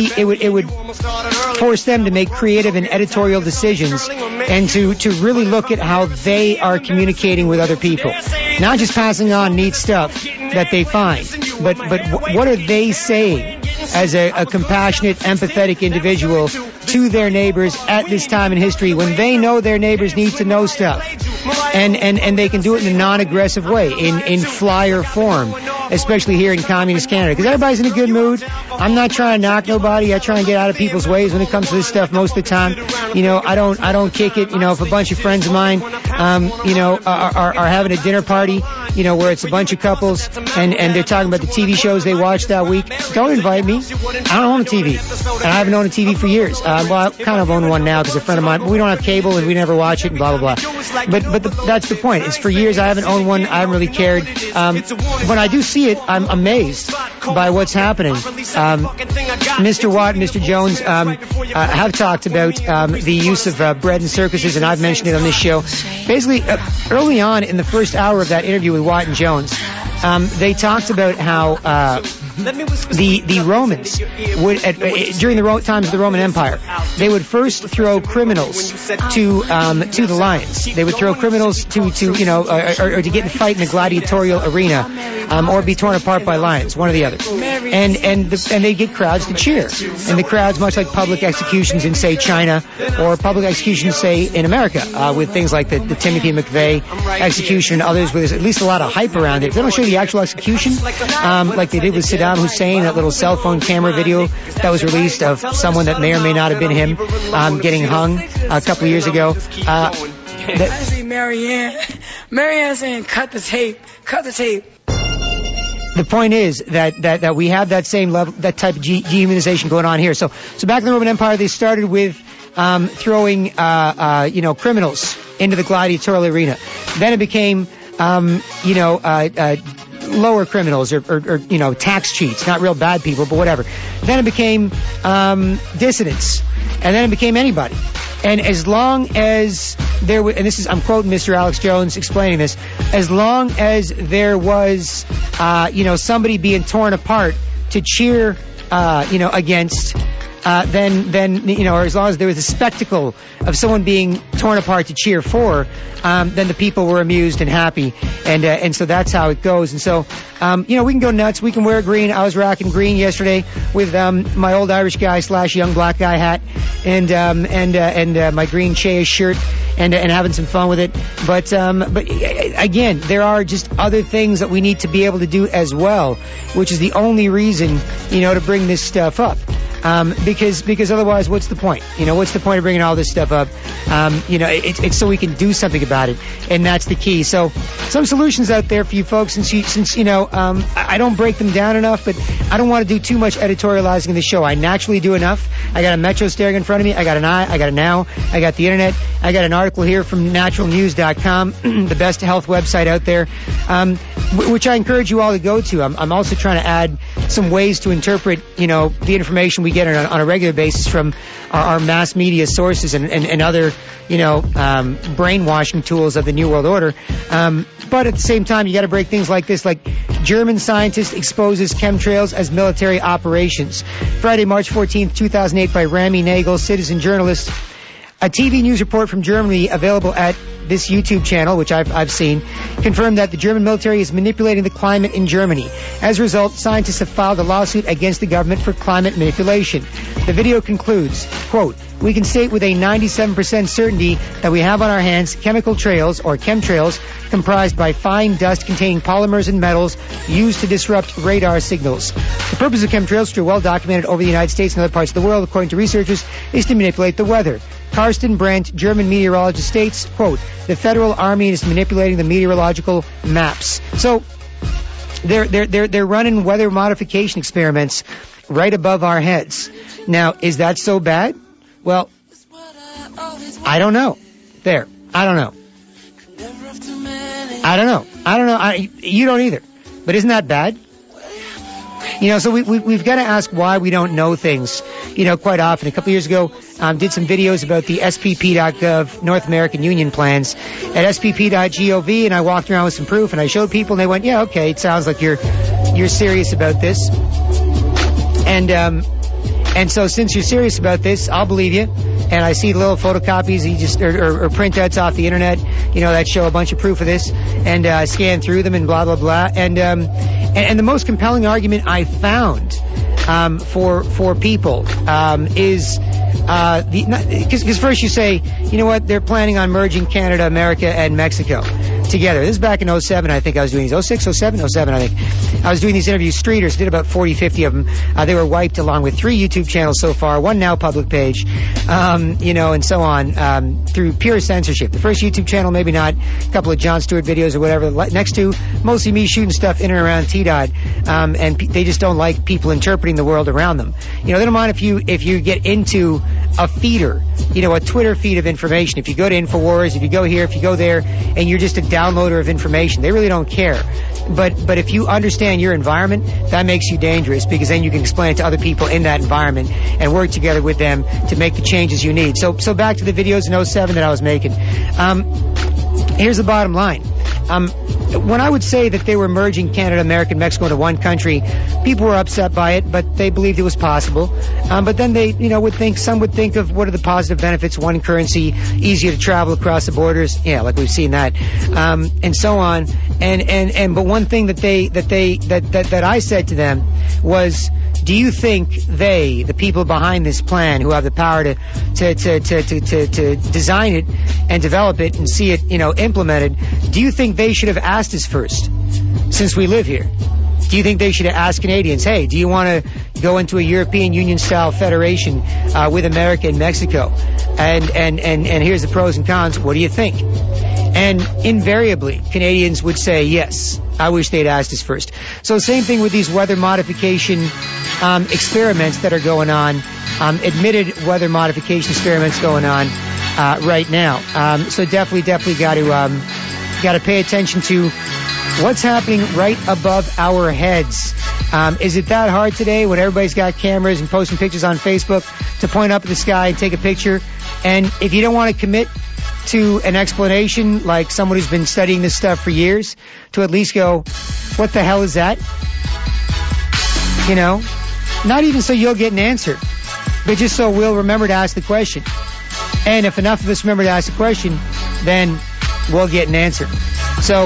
[SPEAKER 5] force them to make creative and editorial decisions and to really look at how they are communicating with other people. Not just passing on neat stuff that they find, but what are they saying as a compassionate, empathetic individual to their neighbors at this time in history when they know their neighbors need to know stuff. And they can do it in a non-aggressive way, in flyer form, especially here in Communist Canada. Because everybody's in a good mood. I'm not trying to knock nobody. I try and get out of people's ways when it comes to this stuff most of the time. I don't kick it. If a bunch of friends of mine, are having a dinner party, where it's a bunch of couples and they're talking about the TV shows they watched that week, don't invite me. I don't own a TV. And I haven't owned a TV for years. Well, I kind of own one now because a friend of mine, we don't have cable and we never watch it and blah, blah, blah. But that's the point. It's for years I haven't owned one. I haven't really cared. When I do see it, I'm amazed by what's happening. Mr. Watt and Mr. Jones have talked about the use of bread in circuses, and I've mentioned it on this show. Basically, early on in the first hour of that interview with Watt and Jones, they talked about how the Romans would, during the times of the Roman Empire, they would first throw criminals to the lions. They would throw criminals to or to get in a fight in a gladiatorial arena, or be torn apart by lions, one or the other. And they get crowds to cheer. And the crowds, much like public executions in, say, China, or public executions, say, in America, with things like the Timothy McVeigh execution and others, where there's at least a lot of hype around it. They don't show you the actual execution, like they did with Saddam Hussein, that little cell phone camera video that was released of someone that may or may not have been him, getting hung a couple of years ago.
[SPEAKER 12] I see Marianne saying, cut the tape.
[SPEAKER 5] The point is that we have that same level, that type of dehumanization going on here. So back in the Roman Empire, they started with throwing criminals into the gladiatorial arena. Then it became lower criminals or tax cheats, not real bad people, but whatever. Then it became dissidents, and then it became anybody. And as long as there was, and this is, I'm quoting Mr. Alex Jones explaining this, as long as there was, somebody being torn apart to cheer, against, then or as long as there was a spectacle of someone being torn apart to cheer for, then the people were amused and happy, and so that's how it goes. And so, we can go nuts. We can wear green. I was rocking green yesterday with my old Irish guy / young black guy hat, and my green Cheya shirt, and having some fun with it. But again, there are just other things that we need to be able to do as well, which is the only reason to bring this stuff up. Because otherwise, what's the point? What's the point of bringing all this stuff up? It's so we can do something about it, and that's the key. So, some solutions out there for you folks. Since I don't break them down enough, but I don't want to do too much editorializing in the show. I naturally do enough. I got a Metro staring in front of me. I got an eye. I got a Now. I got the internet. I got an article here from naturalnews.com, the best health website out there, which I encourage you all to go to. I'm also trying to add some ways to interpret, the information we get on a regular basis from our mass media sources and other, brainwashing tools of the New World Order. But at the same time, you got to break things like this, like German scientist exposes chemtrails as military operations. Friday, March 14th, 2008, by Rami Nagel, citizen journalist. A TV news report from Germany available at this YouTube channel, which I've seen, confirmed that the German military is manipulating the climate in Germany. As a result, scientists have filed a lawsuit against the government for climate manipulation. The video concludes, quote, "We can state with a 97% certainty that we have on our hands chemical trails, or chemtrails, comprised by fine dust containing polymers and metals used to disrupt radar signals. The purpose of chemtrails, which are well documented over the United States and other parts of the world, according to researchers, is to manipulate the weather. Carsten Brandt, German meteorologist, states, quote, "The Federal Army is manipulating the meteorological maps." So they're running weather modification experiments right above our heads. Now, is that so bad? Well, I don't know. I don't know. You don't either. But isn't that bad? So we've got to ask why we don't know things, quite often. A couple years ago, did some videos about the SPP.gov North American Union plans at SPP.gov, and I walked around with some proof, and I showed people, and they went, yeah, okay, it sounds like you're serious about this. And so since you're serious about this, I'll believe you. And I see little photocopies or printouts off the internet, that show a bunch of proof of this, and scan through them and blah, blah, blah. And the most compelling argument I found for people is because first you say, you know what, they're planning on merging Canada, America, and Mexico together. This is back in 07, I think I was doing these. 06, 07, 07, I think. I was doing these interviews. Streeters did about 40, 50 of them. They were wiped along with 3 YouTube channels so far, 1 Now public page, and so on, through pure censorship. The first YouTube channel, maybe not. A couple of Jon Stewart videos or whatever. Next to, mostly me shooting stuff in and around T-Dot. And they just don't like people interpreting the world around them. They don't mind if you get into a feeder, a Twitter feed of information. If you go to InfoWars, if you go here, if you go there, and you're just a downloader of information, they really don't care. But if you understand your environment, that makes you dangerous, because then you can explain it to other people in that environment and work together with them to make the changes you need. So back to the videos in 07 that I was making. Here's the bottom line. When I would say that they were merging Canada, America, and Mexico into one country, people were upset by it, but they believed it was possible. But then they, some would think of what are the positive benefits, one currency, easier to travel across the borders. Yeah, like we've seen that. And so on. But one thing that I said to them was, do you think the people behind this plan, who have the power to design it and develop it and see it, implemented, do you think they should have asked us first, since we live here? Do you think they should have asked Canadians, hey, do you want to go into a European Union-style federation with America and Mexico? And here's the pros and cons. What do you think? And invariably, Canadians would say, yes, I wish they'd asked us first. So same thing with these weather modification experiments that are going on, admitted weather modification experiments going on right now. So definitely got to pay attention to what's happening right above our heads. Is it that hard today, when everybody's got cameras and posting pictures on Facebook, to point up at the sky and take a picture? And if you don't want to commit to an explanation, like someone who's been studying this stuff for years, to at least go, what the hell is that? Not even so you'll get an answer, but just so we'll remember to ask the question. And if enough of us remember to ask the question, then we'll get an answer. So,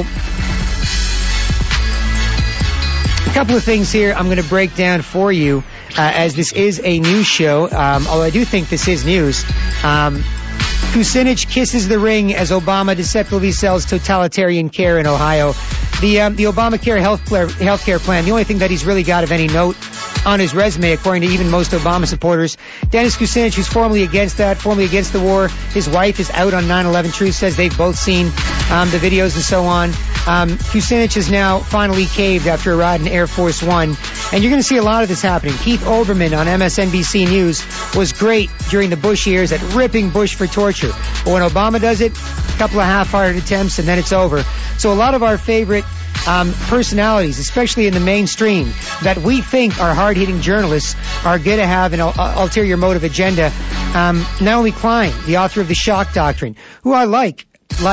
[SPEAKER 5] a couple of things here I'm going to break down for you, as this is a news show, although I do think this is news. Kucinich kisses the ring as Obama deceptively sells totalitarian care in Ohio. The Obamacare healthcare plan, the only thing that he's really got of any note on his resume, according to even most Obama supporters. Dennis Kucinich, who's formally against that, formally against the war. His wife is out on 9/11 Truth, says they've both seen the videos and so on. Kucinich has now finally caved after a ride in Air Force One. And you're going to see a lot of this happening. Keith Olbermann on MSNBC News was great during the Bush years at ripping Bush for torture. But when Obama does it, a couple of half-hearted attempts and then it's over. So a lot of our favorite personalities, especially in the mainstream, that we think are hard-hitting journalists are going to have an ulterior motive agenda. Naomi Klein, the author of The Shock Doctrine, who I liked,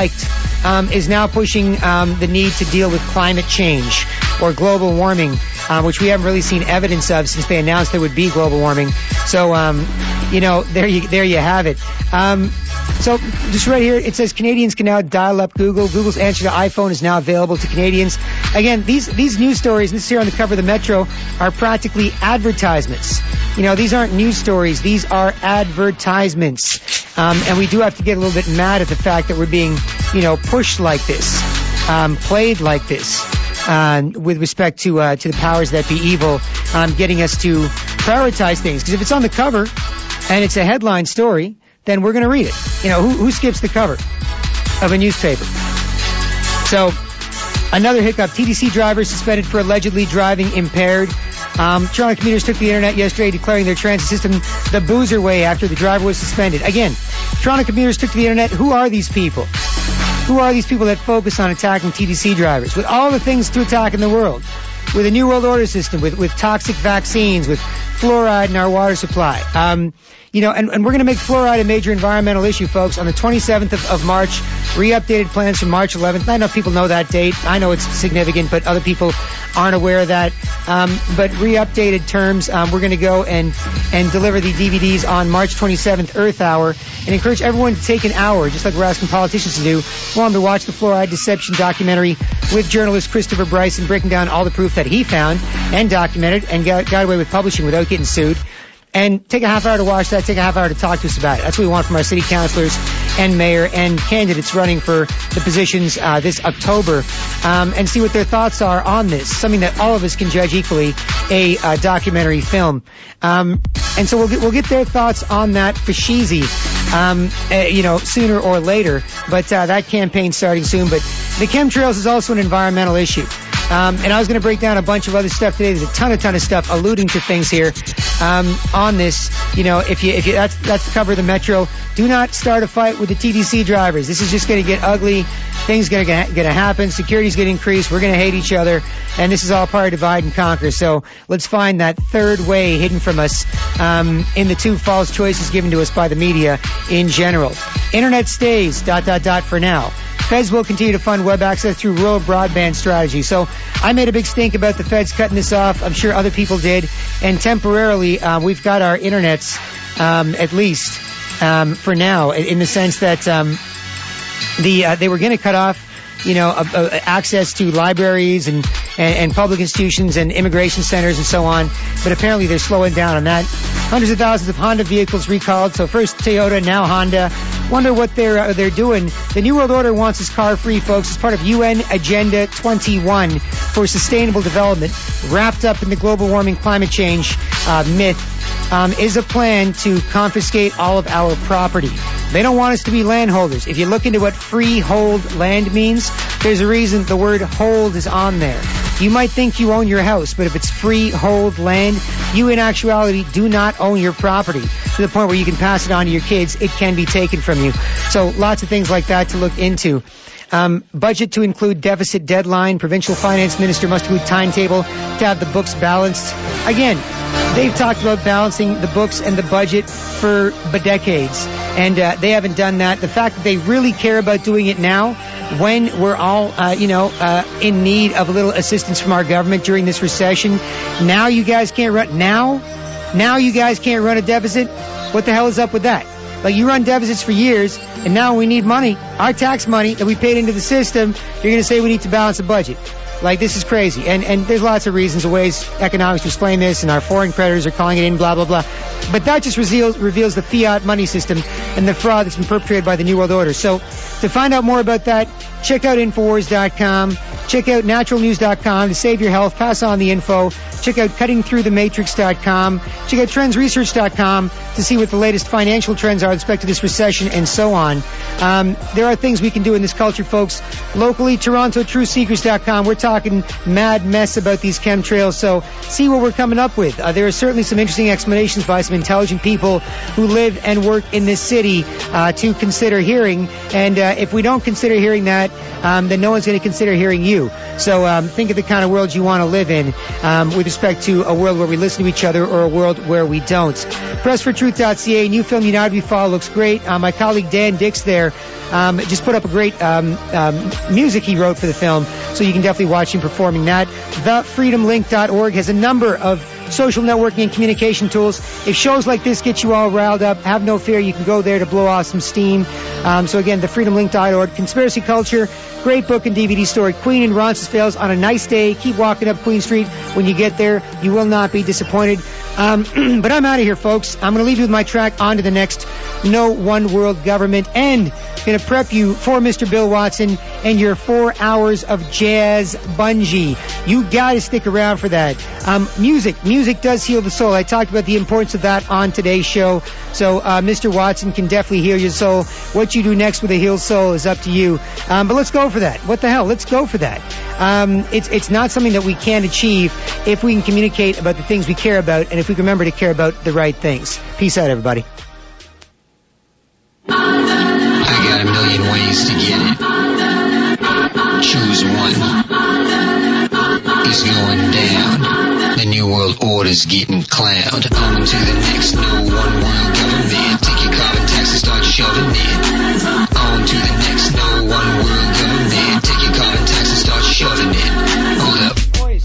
[SPEAKER 5] is now pushing the need to deal with climate change or global warming, which we haven't really seen evidence of since they announced there would be global warming. So, there you have it. So just right here, it says Canadians can now dial up Google. Google's answer to iPhone is now available to Canadians. Again, these news stories, this here on the cover of the Metro, are practically advertisements. These aren't news stories. These are advertisements. And we do have to get a little bit mad at the fact that we're being, pushed like this, played like this, with respect to the powers that be evil, getting us to prioritize things. Because if it's on the cover and it's a headline story, then we're going to read it. Who skips the cover of a newspaper? So, another hiccup. TTC driver suspended for allegedly driving impaired. Toronto commuters took the internet yesterday declaring their transit system the boozer way after the driver was suspended. Again, Toronto commuters took to the internet. Who are these people? Who are these people that focus on attacking TTC drivers? With all the things to attack in the world, with a new world order system, with toxic vaccines, with fluoride in our water supply. And we're going to make fluoride a major environmental issue, folks, on the 27th of March. Re-updated plans from March 11th. Not enough people know that date. I know it's significant, but other people aren't aware of that. But re-updated terms, we're going to go and deliver the DVDs on March 27th, Earth Hour, and encourage everyone to take an hour, just like we're asking politicians to do, want them to watch the Fluoride Deception documentary with journalist Christopher Bryson, breaking down all the proof that he found and documented and got away with publishing without getting sued. And take a half hour to watch that, take a half hour to talk to us about it. That's what we want from our city councilors and mayor and candidates running for the positions this October, and see what their thoughts are on this, something that all of us can judge equally, a documentary film. And so we'll get their thoughts on that fascism, sooner or later, but that campaign's starting soon. But the chemtrails is also an environmental issue. And I was going to break down a bunch of other stuff today. There's a ton of stuff alluding to things here on this. If you that's the cover of the Metro. Do not start a fight with the TTC drivers. This is just going to get ugly. Things going to happen. Security's going to increase. We're going to hate each other, and this is all part of divide and conquer. So let's find that third way hidden from us in the two false choices given to us by the media in general. Internet stays ... for now. Feds will continue to fund web access through rural broadband strategy. So I made a big stink about the feds cutting this off. I'm sure other people did. And temporarily, we've got our internets, at least for now, in the sense that they were going to cut off access to libraries and public institutions and immigration centers and so on. But apparently they're slowing down on that. Hundreds of thousands of Honda vehicles recalled. So first Toyota, now Honda. Wonder what they're doing. The New World Order wants us car-free, folks. It's part of UN Agenda 21 for sustainable development, wrapped up in the global warming climate change myth. Is a plan to confiscate all of our property. They don't want us to be landholders. If you look into what freehold land means, there's a reason the word hold is on there. You might think you own your house, but if it's freehold land, you in actuality do not own your property to the point where you can pass it on to your kids. It can be taken from you. So lots of things like that to look into. Budget to include deficit deadline. Provincial finance minister must include timetable to have the books balanced. Again, they've talked about balancing the books and the budget for decades, and they haven't done that. The fact that they really care about doing it now, when we're all, in need of a little assistance from our government during this recession, now you guys can't run. Now you guys can't run a deficit. What the hell is up with that? Like, you run deficits for years, and now we need money, our tax money that we paid into the system, you're going to say we need to balance the budget. Like, this is crazy. And there's lots of reasons and ways economics to explain this, and our foreign creditors are calling it in, blah, blah, blah. But that just reveals the fiat money system and the fraud that's been perpetrated by the New World Order. So to find out more about that, check out Infowars.com. Check out naturalnews.com to save your health. Pass on the info. Check out cuttingthroughthematrix.com. Check out trendsresearch.com to see what the latest financial trends are with respect to this recession and so on. There are things we can do in this culture, folks. Locally, TorontoTruthSeekers.com. We're talking mad mess about these chemtrails, so see what we're coming up with. There are certainly some interesting explanations by some intelligent people who live and work in this city to consider hearing. And if we don't consider hearing that, then no one's going to consider hearing you. So think of the kind of world you want to live in with respect to a world where we listen to each other or a world where we don't. PressForTruth.ca, new film United We Fall looks great. My colleague Dan Dix there just put up a great music he wrote for the film, so you can definitely watch him performing that. TheFreedomLink.org has a number of social networking and communication tools. If shows like this get you all riled up, have no fear. You can go there to blow off some steam. So again, TheFreedomLink.org. Conspiracy Culture, great book and DVD store. Queen and Roncesvalles on a nice day. Keep walking up Queen Street. When you get there, you will not be disappointed. But I'm out of here, folks. I'm going to leave you with my track on to the next No One World Government, and going to prep you for Mr. Bill Watson and your 4 hours of jazz bungee. You got to stick around for that. Music does heal the soul. I talked about the importance of that on today's show. So Mr. Watson can definitely heal your soul. What you do next with a healed soul is up to you. But let's go for that. What the hell? Let's go for that. It's not something that we can't achieve if we can communicate about the things we care about and if we can remember to care about the right things. Peace out, everybody.
[SPEAKER 13] I got a million ways to get it. Choose one. It's going down. The New World Order's getting clowned. On to the next No One World Government. Take your carbon tax and start shoving it. On to the next No One World Government. Take your carbon tax and start shoving it. Hold up.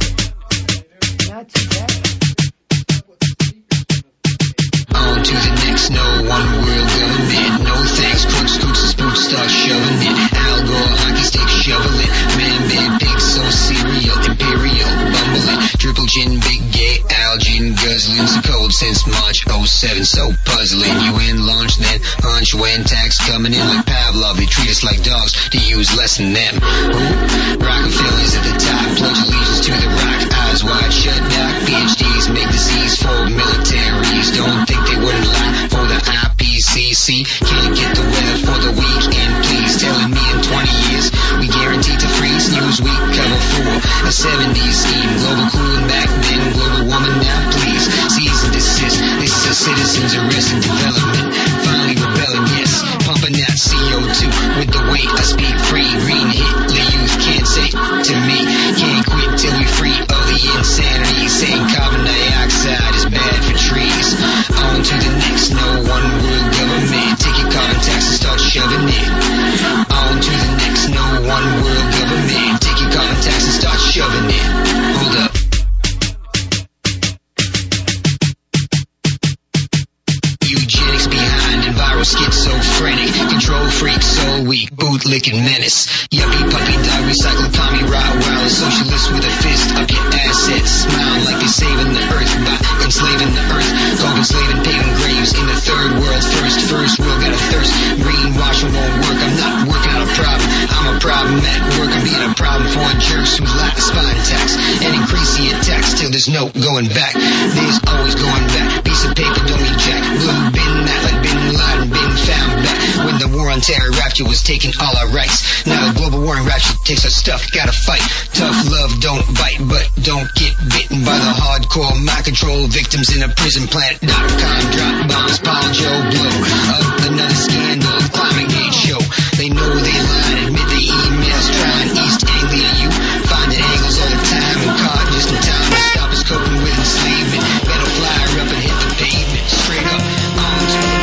[SPEAKER 13] On to the next No One World Government. No thanks, crooks, scoots, and spooks start shoving it. Al Gore, hockey stick, shoveling. Man, big, so cereal, imperial, bumbling. Triple gin, big gay, algin, guzzling. So cold since March 07, so puzzling. UN launch, then hunch when tax coming in like Pavlov. They treat us like dogs to use less than them. Ooh, Rockefeller's at the top, pledge allegiance to the rock. Eyes wide shut, doc, PhDs make disease for militaries. Don't think they wouldn't lie for the IPCC. Can't get the weather for the weekend, please. Telling me in 20 years we guaranteed to freeze. Newsweek cover for a 70s scheme. Global cooling back then, global warming now, please. Cease and desist. This is a citizens arrested development. Finally rebelling, yes. Pumping out CO2 with the weight. I speak free. Green Hitler youth can't say to me. Can't quit till we free of the insanity. Saying carbon dioxide is bad for trees. On to the next No One World Government. Take your carbon tax and start shoving it. On to the next No One World Government. Take your carbon tax and start shoving it. Hold up. Eugenics behind and viral schizophrenic. Control freak, soul weak, bootlicking menace. Yuppie puppy dog, recycle commie Rottweiler. Socialist with a fist up your assets. Smile like they're saving the earth by enslaving the earth. Dog enslaving paving graves in the third world. First world got a thirst. Greenwashing won't work. I'm not working on a problem. I'm a problem at work. I'm being a problem for jerks who lack spine tax and increase the attacks till there's no going back. There's always going back. Piece of paper don't mean jack. Blue bin that like Bin Laden been found back when the war on terror rapture was taking all our rights. Now the global war on rapture takes our stuff. Gotta fight. Tough love don't bite, but don't get bitten by the hardcore mind control victims in a prison planet.com. Drop bombs, Paul Joe blow up another scandal. Climate Gate show. They know they lied. Admit they emails trying East Anglia. You finding angles all the time and caught just in time to stop us coping with enslavement. Better fly up and hit the pavement. Straight up on to the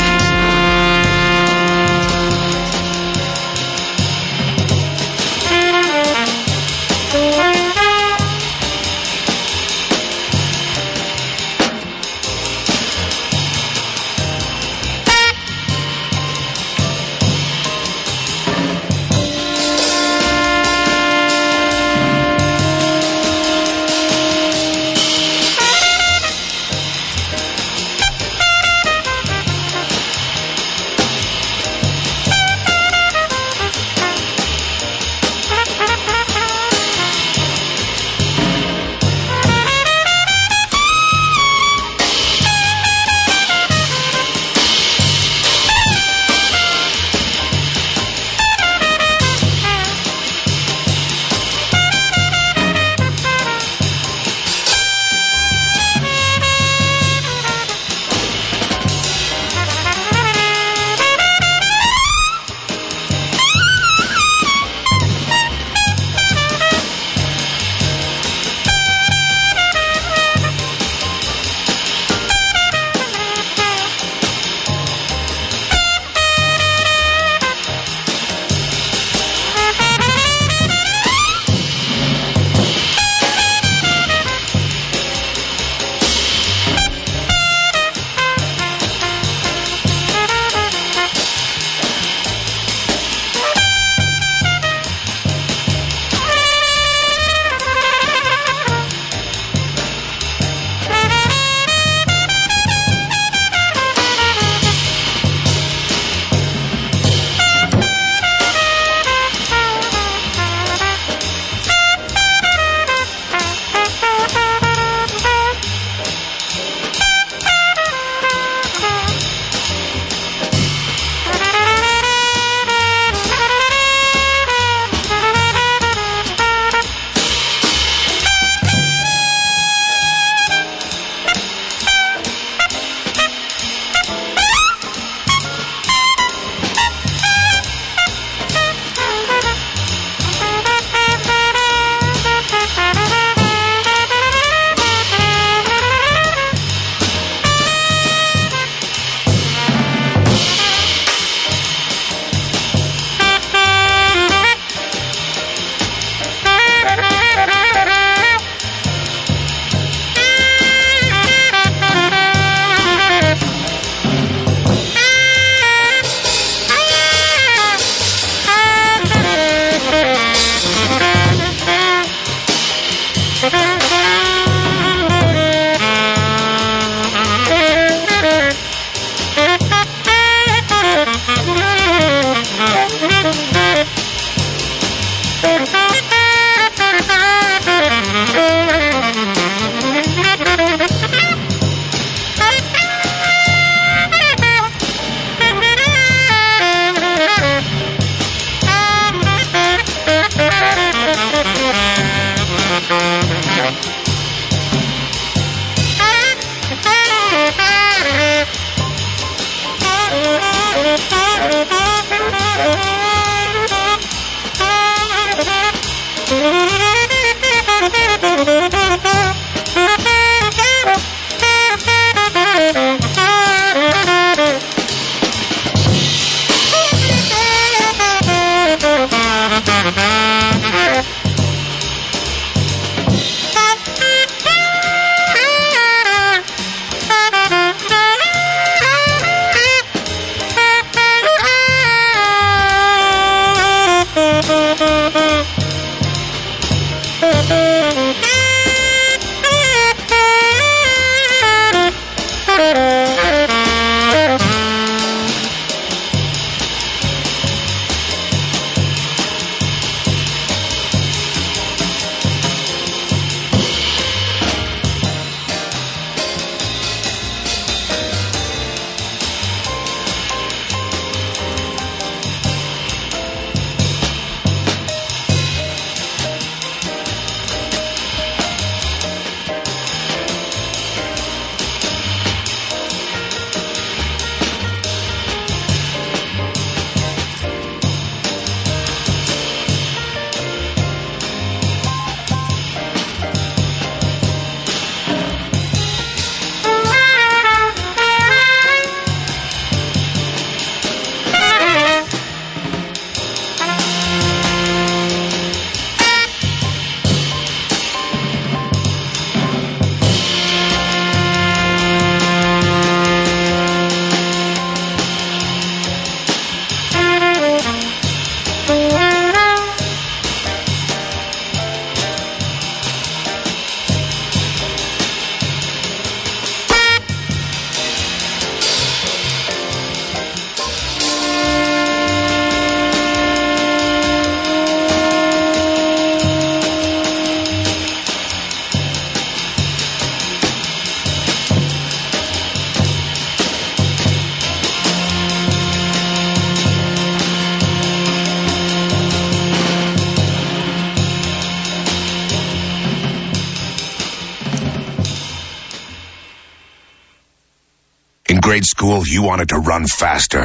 [SPEAKER 14] grade school, you wanted to run faster.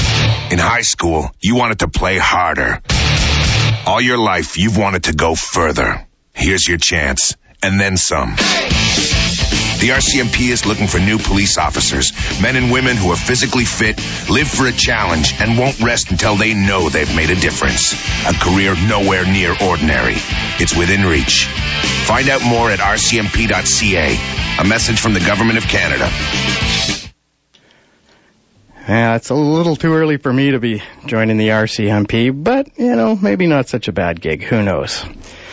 [SPEAKER 14] In high school, you wanted to play harder. All your life, you've wanted to go further. Here's your chance, and then some. The RCMP is looking for new police officers, men and women who are physically fit, live for a challenge, and won't rest until they know they've made a difference. A career nowhere near ordinary. It's within reach. Find out more at rcmp.ca. A message from the Government of Canada.
[SPEAKER 15] Yeah, it's a little too early for me to be joining the RCMP, but, maybe not such a bad gig. Who knows?